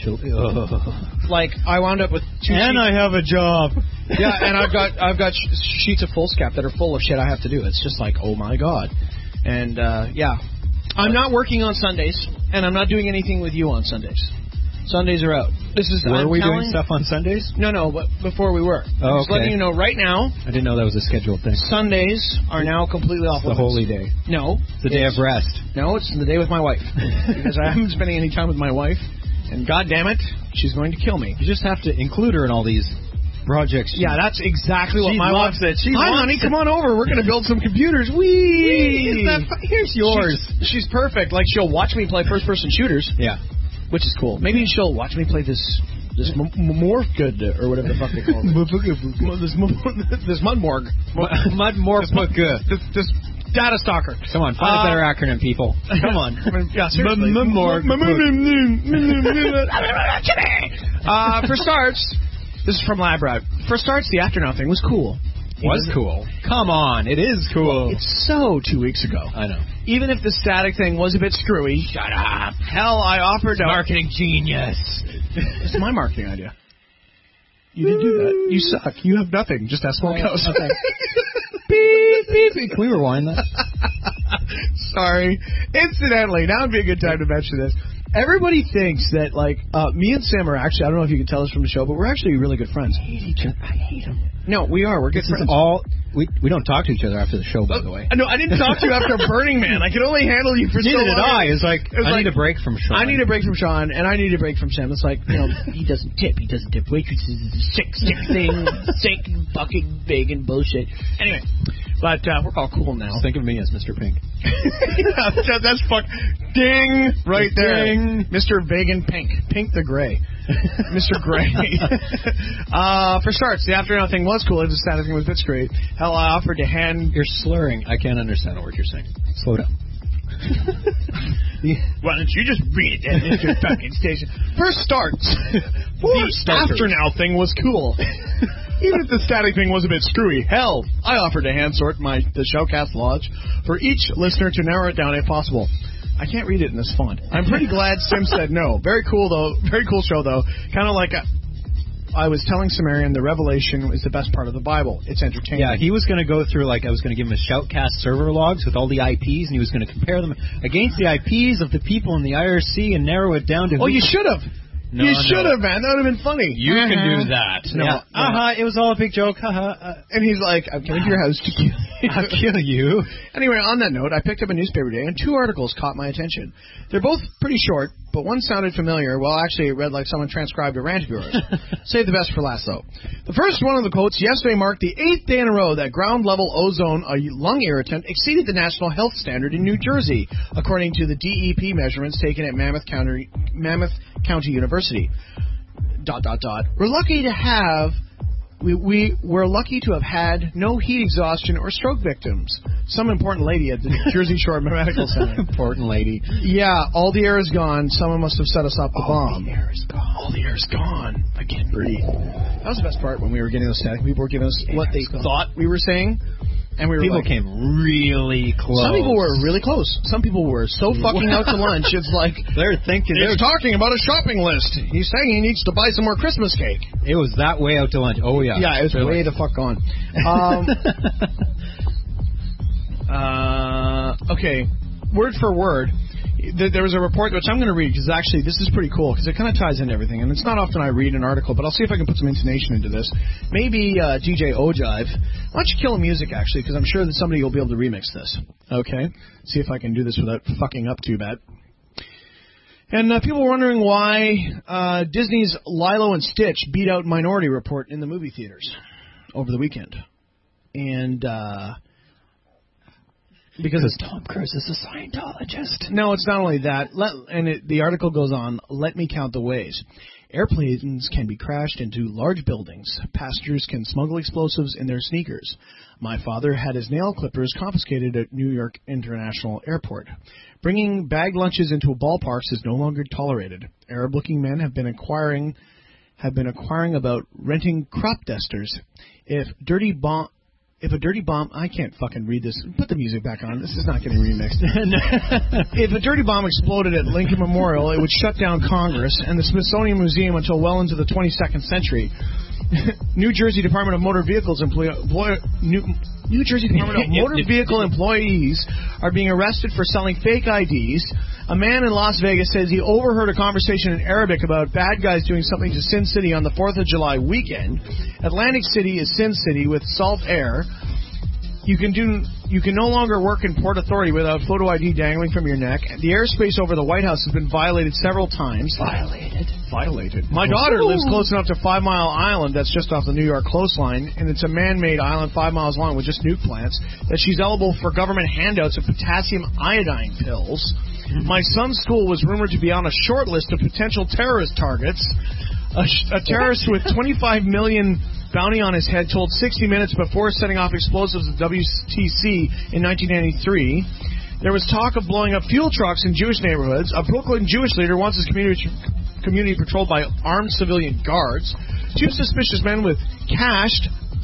like I wound up with two. And sheets. I have a job. Yeah, and I've got sheets of foolscap that are full of shit I have to do. It's just like, oh my god. And I'm not working on Sundays, and I'm not doing anything with you on Sundays. Sundays are out. Were we doing stuff on Sundays? No, but before we were. Oh, Just letting you know right now. I didn't know that was a scheduled thing. Sundays are now completely off limits. The holy day. No. The day of rest. No, it's the day with my wife. Because I haven't been spending any time with my wife, and god damn it, she's going to kill me. You just have to include her in all these projects. Yeah, that's exactly what my wife said. Hi, honey, come on over. We're going to build some computers. Whee! Here's yours. She's perfect. Like, she'll watch me play first-person shooters. Yeah. Which is cool. Maybe she'll watch me play this Morph Good, or whatever the fuck they call it. this Mudmorg. Mudmorg. This data stalker. Come on, find a better acronym, people. Come on. Yeah, seriously. For starts, this is from Labrat. For starts, the Afternow thing was cool. Cool. Come on, it is cool. Well, it's so 2 weeks ago. I know. Even if the static thing was a bit screwy. Shut up. Hell, I offered to... Marketing genius. It's my marketing idea. You didn't do that. You suck. You have nothing. Just ask Smokehouse. Okay. Beep, beep, beep. Can we rewind that? Sorry. Incidentally, now would be a good time to mention this. Everybody thinks that, me and Sam are actually, I don't know if you can tell us from the show, but we're actually really good friends. I hate him. No, we are. We're good friends. We don't talk to each other after the show, by the way. No, I didn't talk to you after Burning Man. I could only handle you for so long. Neither did I. I need a break from Sean. I need a break from Sean, and I need a break from Sam. It's like, he doesn't tip. He doesn't tip waitresses. It's a sick thing. Sick, fucking, big, and bullshit. Anyway, but we're all cool now. Just think of me as Mr. Pink. That's fuck. Ding! Right there. Ding. Mr. Vegan Pink. Pink the Gray. Mr. Gray. For starts, the Afternow thing was cool. The static thing was a bit straight. Hell, I offered to hand... You're slurring. I can't understand a word you're saying. Slow down. Why don't you just read it at your fucking station? For starts, the Afternow thing was cool. Even if the static thing was a bit screwy. Hell, I offered to hand sort the Showcast Lodge for each listener to narrow it down if possible. I can't read it in this font. I'm pretty glad Sim said no. Very cool, though. Very cool show, though. Kind of like I was telling Sumerian the Revelation is the best part of the Bible. It's entertaining. Yeah, he was going to go through, I was going to give him a Shoutcast server logs with all the IPs, and he was going to compare them against the IPs of the people in the IRC and narrow it down to... Oh, you should have. No, you should have, man. That would have been funny. You can do that. No. It was all a big joke. And he's like, I'm coming to your house to kill you. I'll kill you. Anyway, on that note, I picked up a newspaper today, and 2 articles caught my attention. They're both pretty short, but one sounded familiar. Well, actually, it read like someone transcribed a rant of yours. Save the best for last, though. The first one of the quotes, yesterday marked the 8th day in a row that ground-level ozone, a lung irritant, exceeded the national health standard in New Jersey, according to the DEP measurements taken at Mammoth County University. ... We're lucky to have... We're lucky to have had no heat exhaustion or stroke victims. Some important lady at the Jersey Shore Medical Center. Important lady. Yeah, all the air is gone. Someone must have set us up the bomb. All the air is gone. All the air is gone. I can't breathe. That was the best part when we were getting those static. People were giving us what they thought we were saying. And we were people like, came really close. Some people were really close. Some people were so fucking out to lunch. It's like they're thinking he's talking about a shopping list. He's saying he needs to buy some more Christmas cake. It was that way out to lunch. Oh yeah. Yeah, it was way the fuck gone. Okay, word for word. There was a report, which I'm going to read, because actually this is pretty cool, because it kind of ties into everything. And it's not often I read an article, but I'll see if I can put some intonation into this. Maybe DJ Ojive. Why don't you kill the music, actually, because I'm sure that somebody will be able to remix this. Okay? See if I can do this without fucking up too bad. And people were wondering why Disney's Lilo and Stitch beat out Minority Report in the movie theaters over the weekend. And... because Tom Cruise is a Scientologist. No, it's not only that. The article goes on, let me count the ways. Airplanes can be crashed into large buildings. Passengers can smuggle explosives in their sneakers. My father had his nail clippers confiscated at New York International Airport. Bringing bag lunches into ballparks is no longer tolerated. Arab-looking men have been inquiring about renting crop dusters. If a dirty bomb, I can't fucking read this. Put the music back on. This is not getting remixed. If a dirty bomb exploded at Lincoln Memorial, it would shut down Congress and the Smithsonian Museum until well into the 22nd century. New Jersey Department of Motor Vehicle employees are being arrested for selling fake IDs. A man in Las Vegas says he overheard a conversation in Arabic about bad guys doing something to Sin City on the 4th of July weekend. Atlantic City is Sin City with salt air. You can no longer work in Port Authority without photo ID dangling from your neck. The airspace over the White House has been violated several times. Violated. My daughter lives close enough to 5 Mile Island, that's just off the New York coastline, and it's a man-made island 5 miles long with just nuke plants, that she's eligible for government handouts of potassium iodine pills. My son's school was rumored to be on a short list of potential terrorist targets. A terrorist with 25 million bounty on his head told 60 Minutes before setting off explosives at WTC in 1993. There was talk of blowing up fuel trucks in Jewish neighborhoods. A Brooklyn Jewish leader wants his community patrolled by armed civilian guards. 2 suspicious men with cash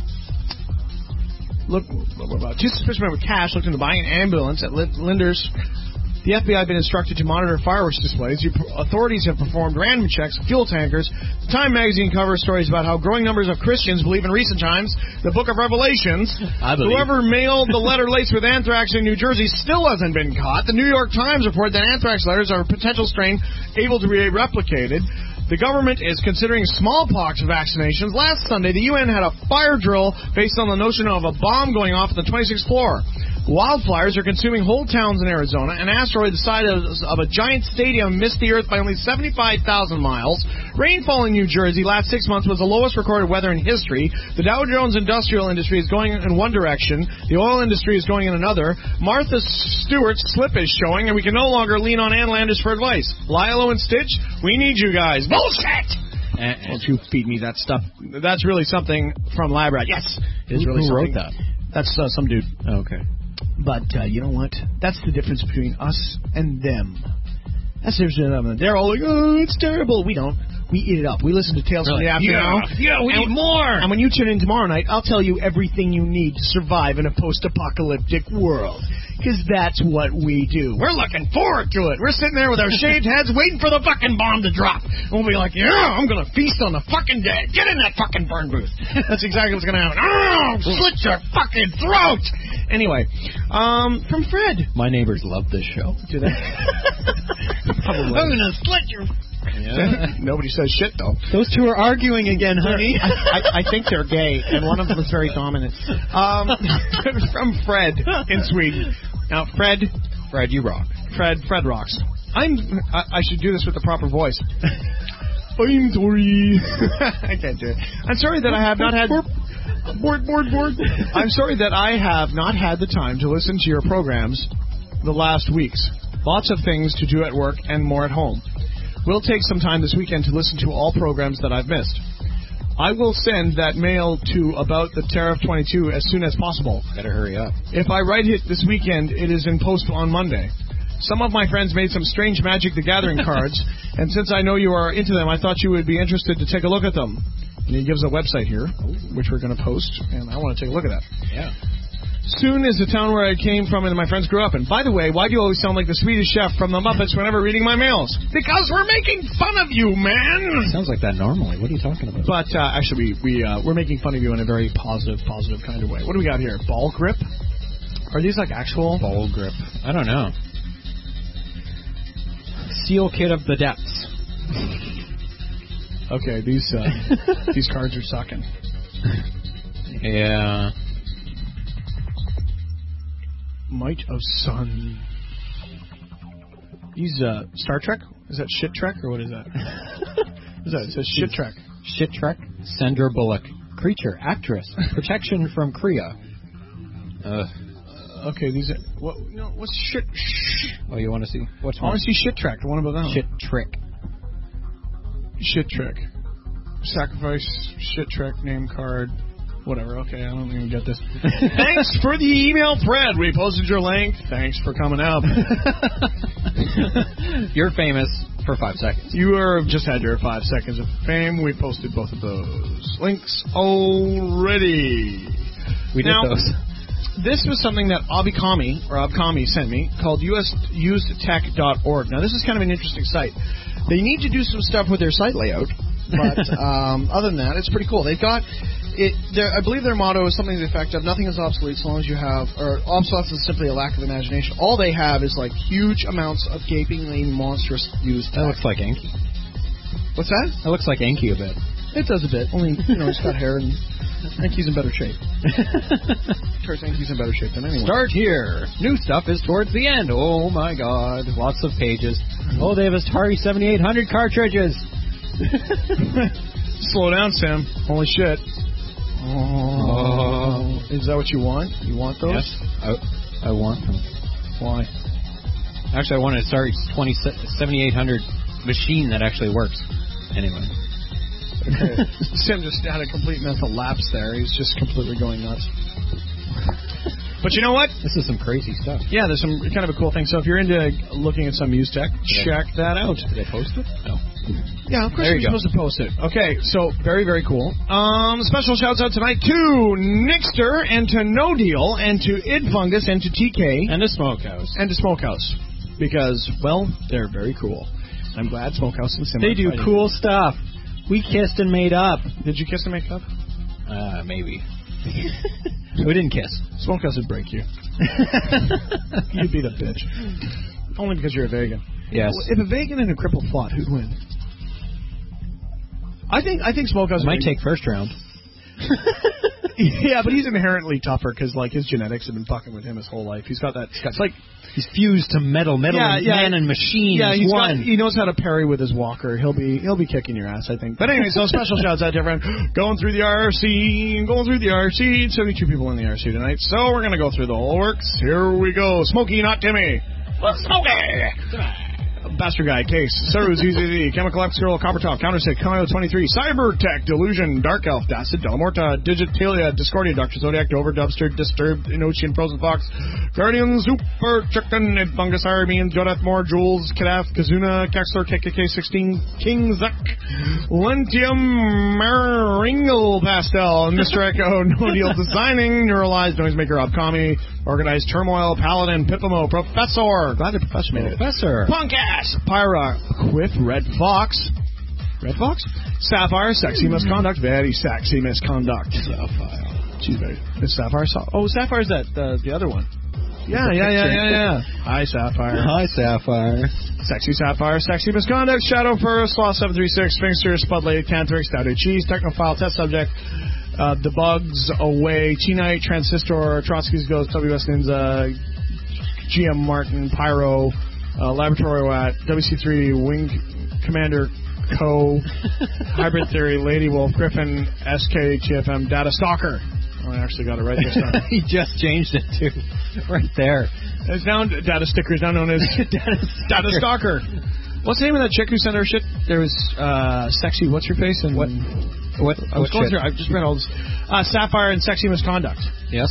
looked into buying an ambulance at Linder's. The FBI have been instructed to monitor fireworks displays. Authorities have performed random checks of fuel tankers. The Time magazine covers stories about how growing numbers of Christians believe in recent times the Book of Revelations. Whoever mailed the letter laced with anthrax in New Jersey still hasn't been caught. The New York Times reported that anthrax letters are a potential strain able to be replicated. The government is considering smallpox vaccinations. Last Sunday, the UN had a fire drill based on the notion of a bomb going off at the 26th floor. Wildfires are consuming whole towns in Arizona. An asteroid the size of a giant stadium missed the Earth by only 75,000 miles. Rainfall in New Jersey last 6 months was the lowest recorded weather in history. The Dow Jones industrial industry is going in one direction. The oil industry is going in another. Martha Stewart's slip is showing, and we can no longer lean on Ann Landis for advice. Lilo and Stitch, we need you guys. Bullshit! Won't you feed me that stuff? That's really something from Lab Rat. Yes, it's really something. Who wrote that? That's some dude. Oh, okay. But you know what? That's the difference between us and them. That's the difference between them. They're all like, oh, it's terrible. We don't. We eat it up. We listen to Tales from the Afternoon. Yeah, we need more. And when you tune in tomorrow night, I'll tell you everything you need to survive in a post-apocalyptic world. Because that's what we do. We're looking forward to it. We're sitting there with our shaved heads waiting for the fucking bomb to drop. And we'll be like, yeah, I'm going to feast on the fucking dead. Get in that fucking burn booth. That's exactly what's going to happen. Oh, slit your fucking throat. Anyway, from Fred. My neighbors love this show. Do they? Probably. I'm going to slit your... Yeah. Nobody says shit, though. Those two are arguing again, honey. I think they're gay, and one of them is very dominant. From Fred in Sweden. Now, Fred, you rock. Fred rocks. I should do this with the proper voice. I'm sorry. I can't do it. I'm sorry that I have not had... Board. I'm sorry that I have not had the time to listen to your programs the last weeks. Lots of things to do at work and more at home. We'll take some time this weekend to listen to all programs that I've missed. I will send that mail to about the Tariff 22 as soon as possible. Better hurry up. If I write it this weekend, it is in post on Monday. Some of my friends made some strange Magic the Gathering cards, and since I know you are into them, I thought you would be interested to take a look at them. And he gives a website here, which we're going to post, and I want to take a look at that. Yeah. Soon is the town where I came from and my friends grew up in. By the way, why do you always sound like the Swedish chef from the Muppets whenever reading my mails? Because we're making fun of you, man! Sounds like that normally. What are you talking about? But actually, we're making fun of you in a very positive kind of way. What do we got here? Ball grip? Are these like actual? Ball grip. I don't know. Seal kit of the depths. Okay, these cards are sucking. Yeah. Might of Sun. He's Star Trek? Is that Shit Trek or what is that? What is that? It says Shit Trek. Shit Trek. Sandra Bullock. Creature. Actress. Protection from Kriya. Okay, these are... what's Shit... Oh, you want to see? What's I want to see Shit Trek. The one above that. Shit Trick. Shit Trick. Sacrifice. Shit Trek. Name card. Whatever, okay, I don't even get this. Thanks for the email, Fred. We posted your link. Thanks for coming up. You're famous for 5 seconds. You just had your 5 seconds of fame. We posted both of those links already. We did those. This was something that Abkami sent me called usedtech.org. Now, this is kind of an interesting site. They need to do some stuff with their site layout, but other than that, it's pretty cool. They've got... I believe their motto is something to the effect of nothing is obsolete so long as you have, or obsolescence is simply a lack of imagination. All they have is like huge amounts of gapingly monstrous used tech. That looks like Enki. What's that? That looks like Enki a bit. It does a bit. Only, he's got hair and Enki's in better shape. Enki's in better shape than anyone. Start here. New stuff is towards the end. Oh my God. Lots of pages. Oh, they have Atari 7800 cartridges. Slow down, Sam. Holy shit. Oh. Is that what you want? You want those? Yes, I want them. Why? Actually, I want an Atari 7800 machine that actually works. Anyway. Okay. Sam just had a complete mental lapse there. He's just completely going nuts. But you know what? This is some crazy stuff. Yeah, there's some kind of a cool thing. So if you're into looking at some used tech, check that out. Did I post it? No. Yeah, of course you're supposed to post it. Okay, so very, very cool. Special shouts out tonight to Nixter and to No Deal and to Id Fungus and to TK. And to Smokehouse. And to Smokehouse. Because, well, they're very cool. I'm glad Smokehouse and Sim. They do cool stuff. We kissed and made up. Did you kiss and make up? Maybe. We didn't kiss. Smokehouse would break you. You'd be the bitch. Only because you're a vegan. Yes. If a vegan and a cripple fought, who'd win? I think Smokehouse might take first round. Yeah, but he's inherently tougher because like his genetics have been fucking with him his whole life. He's got that. It's like he's fused to metal, man and machine. Yeah, one. He knows how to parry with his walker. He'll be kicking your ass, I think. But anyway, so special shouts out to everyone going through the RC. 72 people in the RC tonight. So we're gonna go through the whole works. Here we go. Smokey, not Timmy. Smokey. Bastard Guy, Case, Saru, ZZZ, Chemical X Girl, Copper Top, Countersick, Kamio 23, Cybertech, Delusion, Dark Elf, Dacid, Delamorta, Digitalia, Discordia, Dr. Zodiac, Dover, Dubster, Disturbed, Inocean, Frozen Fox, Guardian, Super, Chicken, Fungus, Arabian, Jodath, Moore, Jules, Kadaf, Kazuna, Kaxlor, KKK16, King Zuck, Lentium, Meringle Pastel, Mr. Echo, No Deal Designing, Neuralized, Noisemaker, Abkami, Organized Turmoil, Paladin, Pipimo, Professor. Glad the Professor made it. Professor. Punk Ass, Pyra, Quiff, Red Fox. Red Fox? Sapphire, Sexy Misconduct, Very Sexy Misconduct. Sapphire. She's very... Is Sapphire... Sapphire's that, the other one. Yeah. Hi, Sapphire. Hi, Sapphire. Sexy Sapphire, Sexy Misconduct, Shadow First, Law 736, Sphinxter, Spudlake, Cantrix, Stouted Cheese, Technophile, Test Subject, The Bugs Away, Chinite, Transistor, Trotsky's Ghost, WS Ninja, GM Martin, Pyro, Laboratory Watt, WC3, Wing Commander Co, Hybrid Theory, Lady Wolf, Griffin, SK, TFM, Data Stalker. Oh, I actually got it right this time. He just changed it too. Right there. It's now Data Sticker is now known as Data Stalker. What's the name of that chick who sent her shit? There was Sexy What's Your Face and what I was going through. I just read all this. Sapphire and Sexy Misconduct. Yes.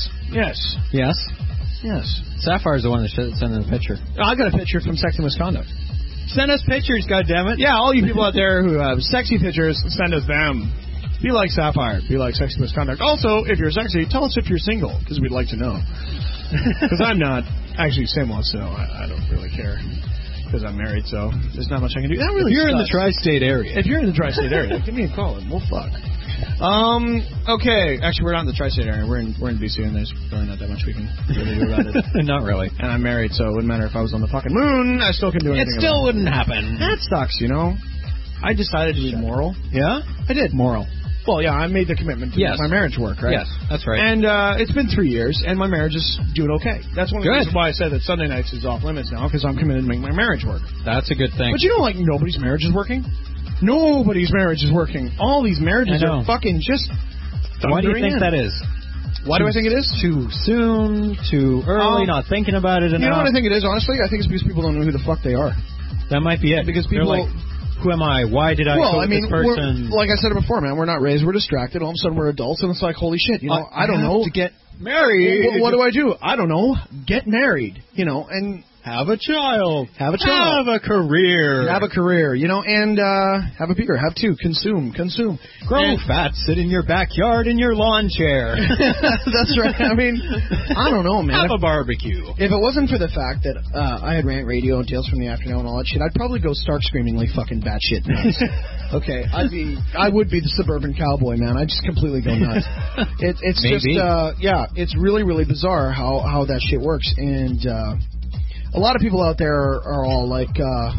Sapphire's the one that sent in the picture. I got a picture from Sexy Misconduct. Send us pictures, goddammit. Yeah, all you people out there who have sexy pictures, send us them. Be like Sapphire. Be like Sexy Misconduct. Also, if you're sexy, tell us if you're single, because we'd like to know. Because I'm not. Actually, same one, so I don't really care. Because I'm married, so there's not much I can do. That really If you're in sucks. the tri-state area. If you're in the tri-state area, give me a call and we'll fuck. Okay. Actually, we're not in the tri-state area. We're in BC, and there's really not that much we can really do about it. Not really. And I'm married, so it wouldn't matter if I was on the fucking moon. I still can do anything. It still about wouldn't happen. That sucks, you know. I decided to be moral. Yeah? I did. Moral. Well, yeah, I made the commitment to make my marriage work, right? Yes, that's right. And it's been 3 years, and my marriage is doing okay. That's one of the Good. reasons why I said that Sunday nights is off limits now, because I'm committed to make my marriage work. That's a good thing. But you know, like, nobody's marriage is working? Nobody's marriage is working. All these marriages are fucking just Why do you think that is? Why do I think it is? Too soon, too early, not thinking about it enough. You know what I think it is, honestly? I think it's because people don't know who the fuck they are. That might be it. Because people... They're like, who am I? Why did I go with this person? Like I said it before, man, we're not raised, we're distracted. All of a sudden we're adults, and it's like, holy shit, you know, I don't know. To get married. What do I do? I don't know. Get married, you know, and... Have a child. Have a child. Have a career. Have a career, you know, and have a beer. Have two. Consume. Grow fat. Sit in your backyard in your lawn chair. That's right. I mean, I don't know, man. Have a barbecue. If it wasn't for the fact that I had Rant Radio and Tales from the Afternoon and all that shit, I'd probably go stark screamingly fucking batshit nuts. Okay, I would be the suburban cowboy, man. I'd just completely go nuts. It's Maybe. just, it's really, really bizarre how that shit works, and a lot of people out there are all like,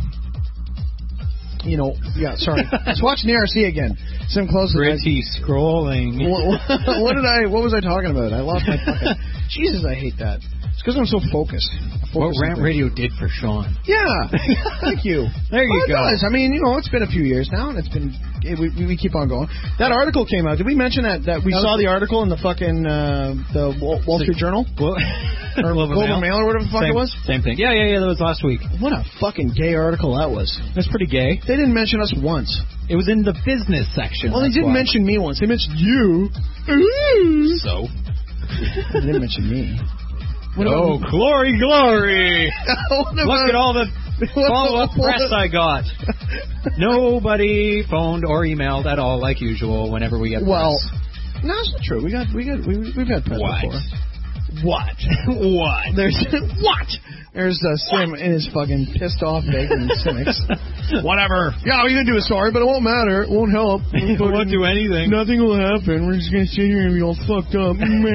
sorry. Let's watch the RC again. Sim close. Pretty scrolling. What was I talking about? I lost my fucking... Jesus, I hate that. It's because I'm so focused. What Rant Radio did for Sean. Yeah. Thank you. There you go. It does. I mean, you know, it's been a few years now, and it's been... We keep on going. That article came out. Did we mention that we saw the article in the fucking the Wall Street Journal? Or Global Mail or whatever the fuck it was? Same thing. Yeah, that was last week. What a fucking gay article that was. That's pretty gay. They didn't mention us once. It was in the business section. Well, they didn't mention me once. They mentioned you. So? They didn't mention me. Oh, glory! Look at all the follow-up press I got. Nobody phoned or emailed at all, like usual, whenever we get press. Well, no, that's not true. We've had press before. What? There's Sim in his fucking pissed off bacon cynics. Whatever. Yeah, we can do a story, but it won't matter. It won't help. It won't do anything. Nothing will happen. We're just gonna sit here and be all fucked up.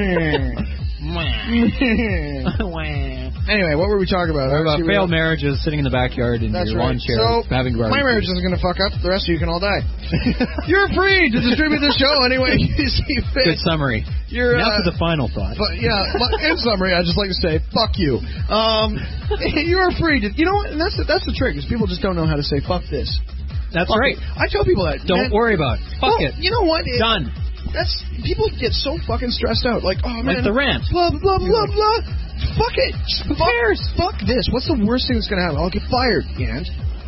Anyway, what were we talking about? About failed marriages, sitting in the backyard in your lawn chair, having barbecue. My marriage isn't going to fuck up. The rest of you can all die. You're free to distribute the show any way you see fit. Good summary. Now for the final thought. But in summary, I'd just like to say, fuck you. You're free to... You know what? And that's the trick, is people just don't know how to say, fuck this. That's right. I tell people that. Don't worry about it. Fuck it. You know what? Done. People get so fucking stressed out. Like, oh, man. Like the rant. Blah, blah, blah, blah. Fuck it. Who cares? Fuck this. What's the worst thing that's going to happen? I'll get fired, and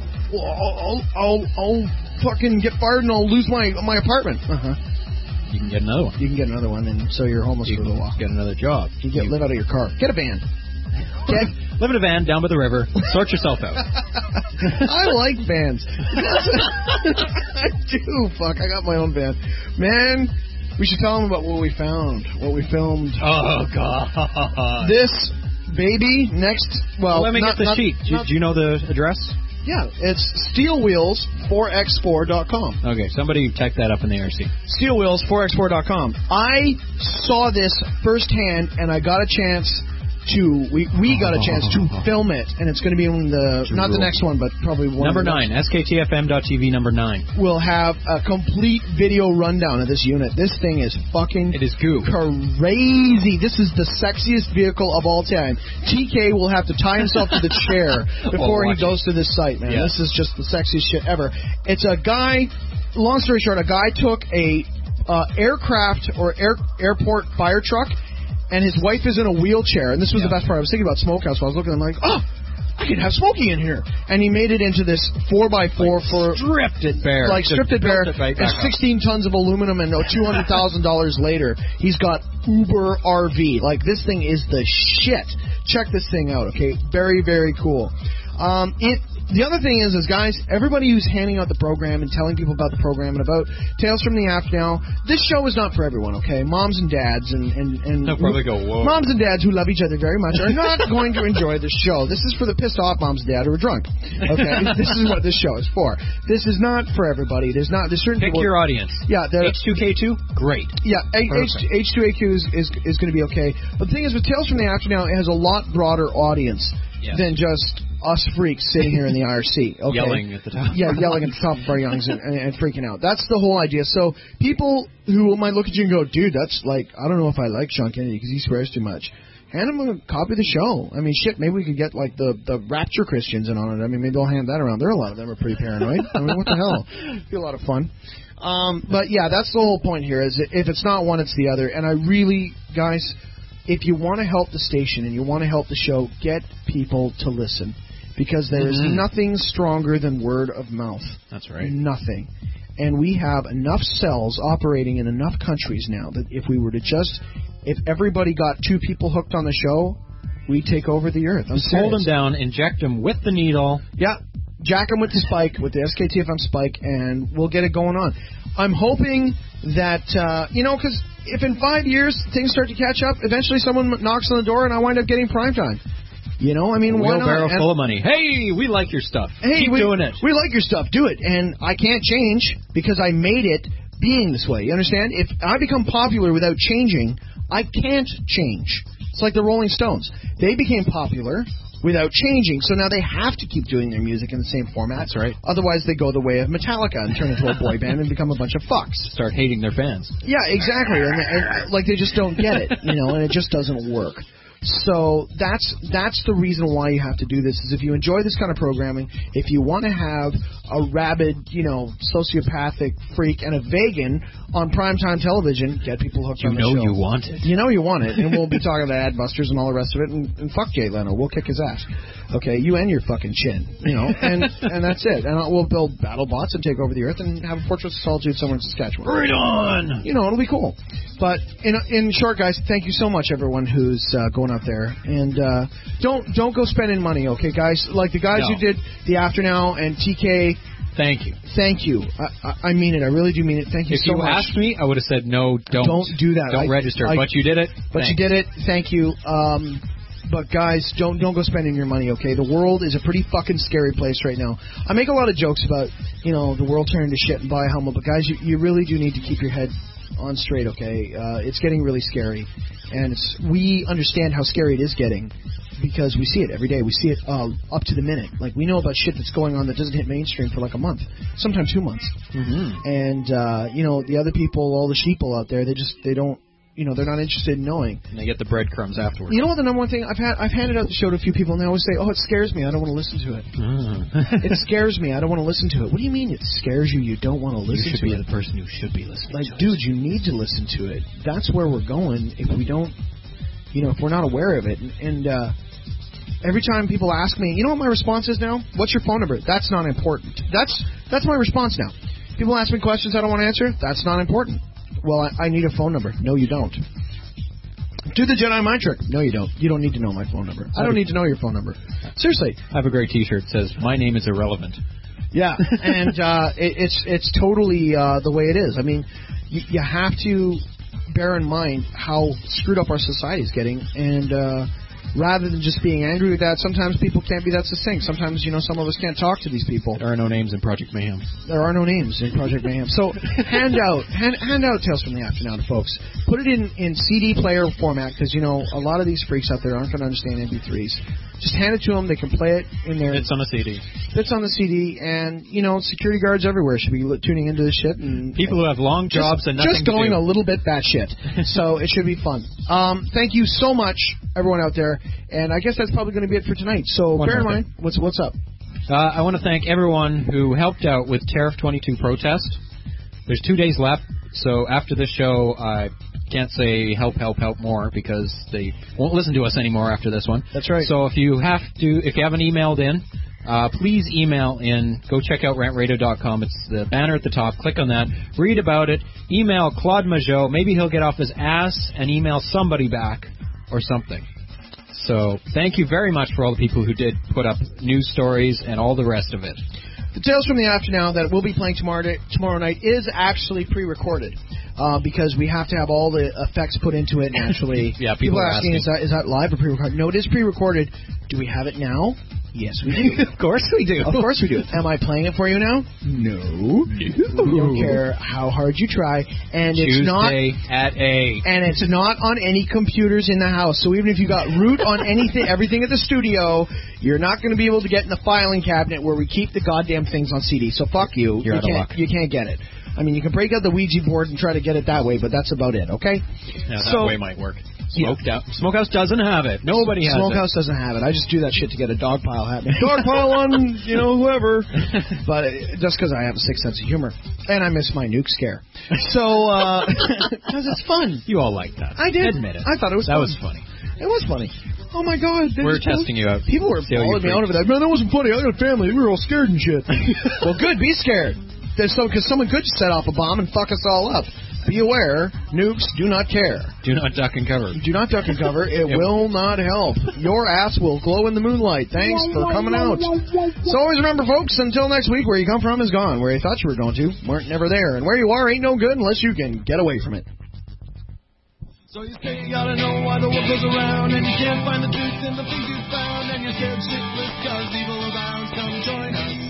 I'll fucking get fired and I'll lose my apartment. You can get another one. You can get another one, and so you're homeless for a little while. Get another job. Live out of your car. Get a van. Live in a van down by the river. Sort yourself out. I like vans. I do. Fuck, I got my own van. Man, We should tell them about what we found, what we filmed. Oh, God. This baby next. Well, let me get the sheet. Do you know the address? Yeah, it's steelwheels4x4.com. Okay, somebody type that up in the IRC. Steelwheels4x4.com. I saw this firsthand, and I got a chance to. We got a chance to film it, and it's going to be in not the next one, but probably one. Number 9, SKTFM.TV number 9. We'll have a complete video rundown of this unit. This thing is fucking. It is goo. Crazy. This is the sexiest vehicle of all time. TK will have to tie himself to the chair before he goes to this site, man. Yeah. This is just the sexiest shit ever. It's a guy. Long story short, a guy took a aircraft or airport fire truck. And his wife is in a wheelchair. And this was the best part. I was thinking about Smokehouse. While I was looking at him like, oh, I could have Smokey in here. And he made it into this 4x4 for... Stripped it bare. Like, stripped it bare. Right, and 16 tons of aluminum and $200,000 later, he's got Uber RV. Like, this thing is the shit. Check this thing out, okay? Very, very cool. The other thing is, guys, everybody who's handing out the program and telling people about the program and about Tales from the Aft now, this show is not for everyone, okay? Moms and dads and they'll probably go, whoa. Moms and dads who love each other very much are not going to enjoy this show. This is for the pissed off moms and dads who are drunk, okay? This is what this show is for. This is not for everybody. There's certain Pick people, your audience. Yeah, H2K2, great. Yeah, H2AQ is going to be okay. But the thing is, with Tales from the Aft now, it has a lot broader audience than just us freaks sitting here in the IRC. Okay? Yelling at the top. Yeah, yelling at the top of our youngs and freaking out. That's the whole idea. So people who might look at you and go, dude, that's like, I don't know if I like Sean Kennedy because he swears too much. Hand him a copy of the show. I mean, shit, maybe we could get like the Rapture Christians in on it. I mean, maybe they'll hand that around. There are a lot of them are pretty paranoid. I mean, what the hell? It'd be a lot of fun. But yeah, that's the whole point here is if it's not one, it's the other. And I really, guys, if you want to help the station and you want to help the show, get people to listen. Because there is nothing stronger than word of mouth. That's right. Nothing. And we have enough cells operating in enough countries now that if we were to if everybody got 2 people hooked on the show, we'd take over the earth. Just hold them down, inject them with the needle. Yeah. Jack them with the spike, with the SKTFM spike, and we'll get it going on. I'm hoping that, because if in 5 years things start to catch up, eventually someone knocks on the door and I wind up getting primetime. You know, I mean, why not? Wheelbarrow full of money. Hey, we like your stuff. Keep doing it. We like your stuff. Do it. And I can't change because I made it being this way. You understand? If I become popular without changing, I can't change. It's like the Rolling Stones. They became popular without changing, so now they have to keep doing their music in the same format. That's right. Otherwise, they go the way of Metallica and turn into a boy band and become a bunch of fucks. Start hating their fans. Yeah, exactly. And like they just don't get it, and it just doesn't work. So that's the reason why you have to do this, is if you enjoy this kind of programming, if you want to have a rabid, sociopathic freak and a vegan on primetime television, get people hooked on the show. You want it. You know you want it. And we'll be talking about Adbusters and all the rest of it, and fuck Jay Leno. We'll kick his ass. Okay, you and your fucking chin, and that's it. And we'll build battle bots and take over the earth and have a Fortress of Solitude somewhere in Saskatchewan. Right on! It'll be cool. But in short, guys, thank you so much, everyone who's going out there. And don't go spending money, okay, guys? Like the guys who did the After Now and TK. Thank you. Thank you. I mean it. I really do mean it. Thank you so much. If you asked me, I would have said no, don't do that. Don't register. But you did it. But you did it. Thank you. But guys, don't go spending your money, okay? The world is a pretty fucking scary place right now. I make a lot of jokes about, the world turning to shit and buy a helmet, but guys, you really do need to keep your head on straight, okay? It's getting really scary, and we understand how scary it is getting because we see it every day. We see it up to the minute. Like, we know about shit that's going on that doesn't hit mainstream for like a month, sometimes 2 months. Mm-hmm. And the other people, all the sheeple out there, they don't. They're not interested in knowing. And they get the breadcrumbs afterwards. You know what the number one thing? I've handed out the show to a few people, and they always say, oh, it scares me. I don't want to listen to it. It scares me. I don't want to listen to it. What do you mean it scares you? You don't want to listen to it? You should be the person who should be listening to it. Dude, you need to listen to it. That's where we're going if we don't, if we're not aware of it. And every time people ask me, you know what my response is now? What's your phone number? That's not important. That's my response now. People ask me questions I don't want to answer. That's not important. Well, I need a phone number. No, you don't. Do the Jedi mind trick. No, you don't. You don't need to know my phone number. I don't need to know your phone number. Seriously. I have a great T-shirt that says, "My name is irrelevant." Yeah, and it's totally the way it is. I mean, you have to bear in mind how screwed up our society is getting, and rather than just being angry with that, sometimes people can't be that succinct. Sometimes, some of us can't talk to these people. There are no names in Project Mayhem. There are no names in Project Mayhem. So hand out Tales from the After now to folks. Put it in CD player format, because, a lot of these freaks out there aren't going to understand MP3s. Just hand it to them. They can play it in their... It's on a CD. It's on the CD, and, security guards everywhere should be tuning into this shit. And people who have long jobs and nothing just going to do. a little bit batshit. So it should be fun. Thank you so much, everyone out there. And I guess that's probably going to be it for tonight. So bear in mind, what's up? I want to thank everyone who helped out with Tariff 22 protest. There's 2 days left, so after this show, I can't say help more because they won't listen to us anymore after this one. That's right. So if you haven't emailed in, please email in. Go check out rantradio.com. It's the banner at the top. Click on that. Read about it. Email Claude Majot. Maybe he'll get off his ass and email somebody back or something. So thank you very much for all the people who did put up news stories and all the rest of it. The Tales from the After Now that we'll be playing tomorrow night is actually pre-recorded because we have to have all the effects put into it naturally. Yeah, people are asking. Is that live or pre-recorded? No, it is pre-recorded. Do we have it now? Yes, we do. Of course we do. Of course we do. Am I playing it for you now? No. We don't care how hard you try. And Tuesday it's not at 8. And it's not on any computers in the house. So even if you got root on everything at the studio, you're not going to be able to get in the filing cabinet where we keep the goddamn things on CD. So fuck you. You're out of luck. You can't get it. I mean, you can break out the Ouija board and try to get it that way, but that's about it, okay? Yeah, that way might work. Smokehouse doesn't have it. Nobody has Smokehouse it. doesn't have it. I just do that shit to get a dog pile happening. Dog pile on, whoever. But just because I have a sick sense of humor. And I miss my nuke scare. So, because it's fun. You all like that. I did. Admit it. I thought it was That fun. was funny. It was funny. Oh my God. We're testing you out. People were calling me out over that. Man, that wasn't funny. I got a family. We were all scared and shit. Well, good. Be scared. Because someone could set off a bomb and fuck us all up. Be aware, nukes do not care. Do not duck and cover. Do not duck and cover. It will not help. Your ass will glow in the moonlight. Thanks for coming out. So always remember, folks, until next week, where you come from is gone. Where you thought you were going to, weren't never there. And where you are ain't no good unless you can get away from it. So you say you gotta know why the world goes around, and you can't find the truth in the things you found, and you're scared shitless cause evil abounds. Come join us.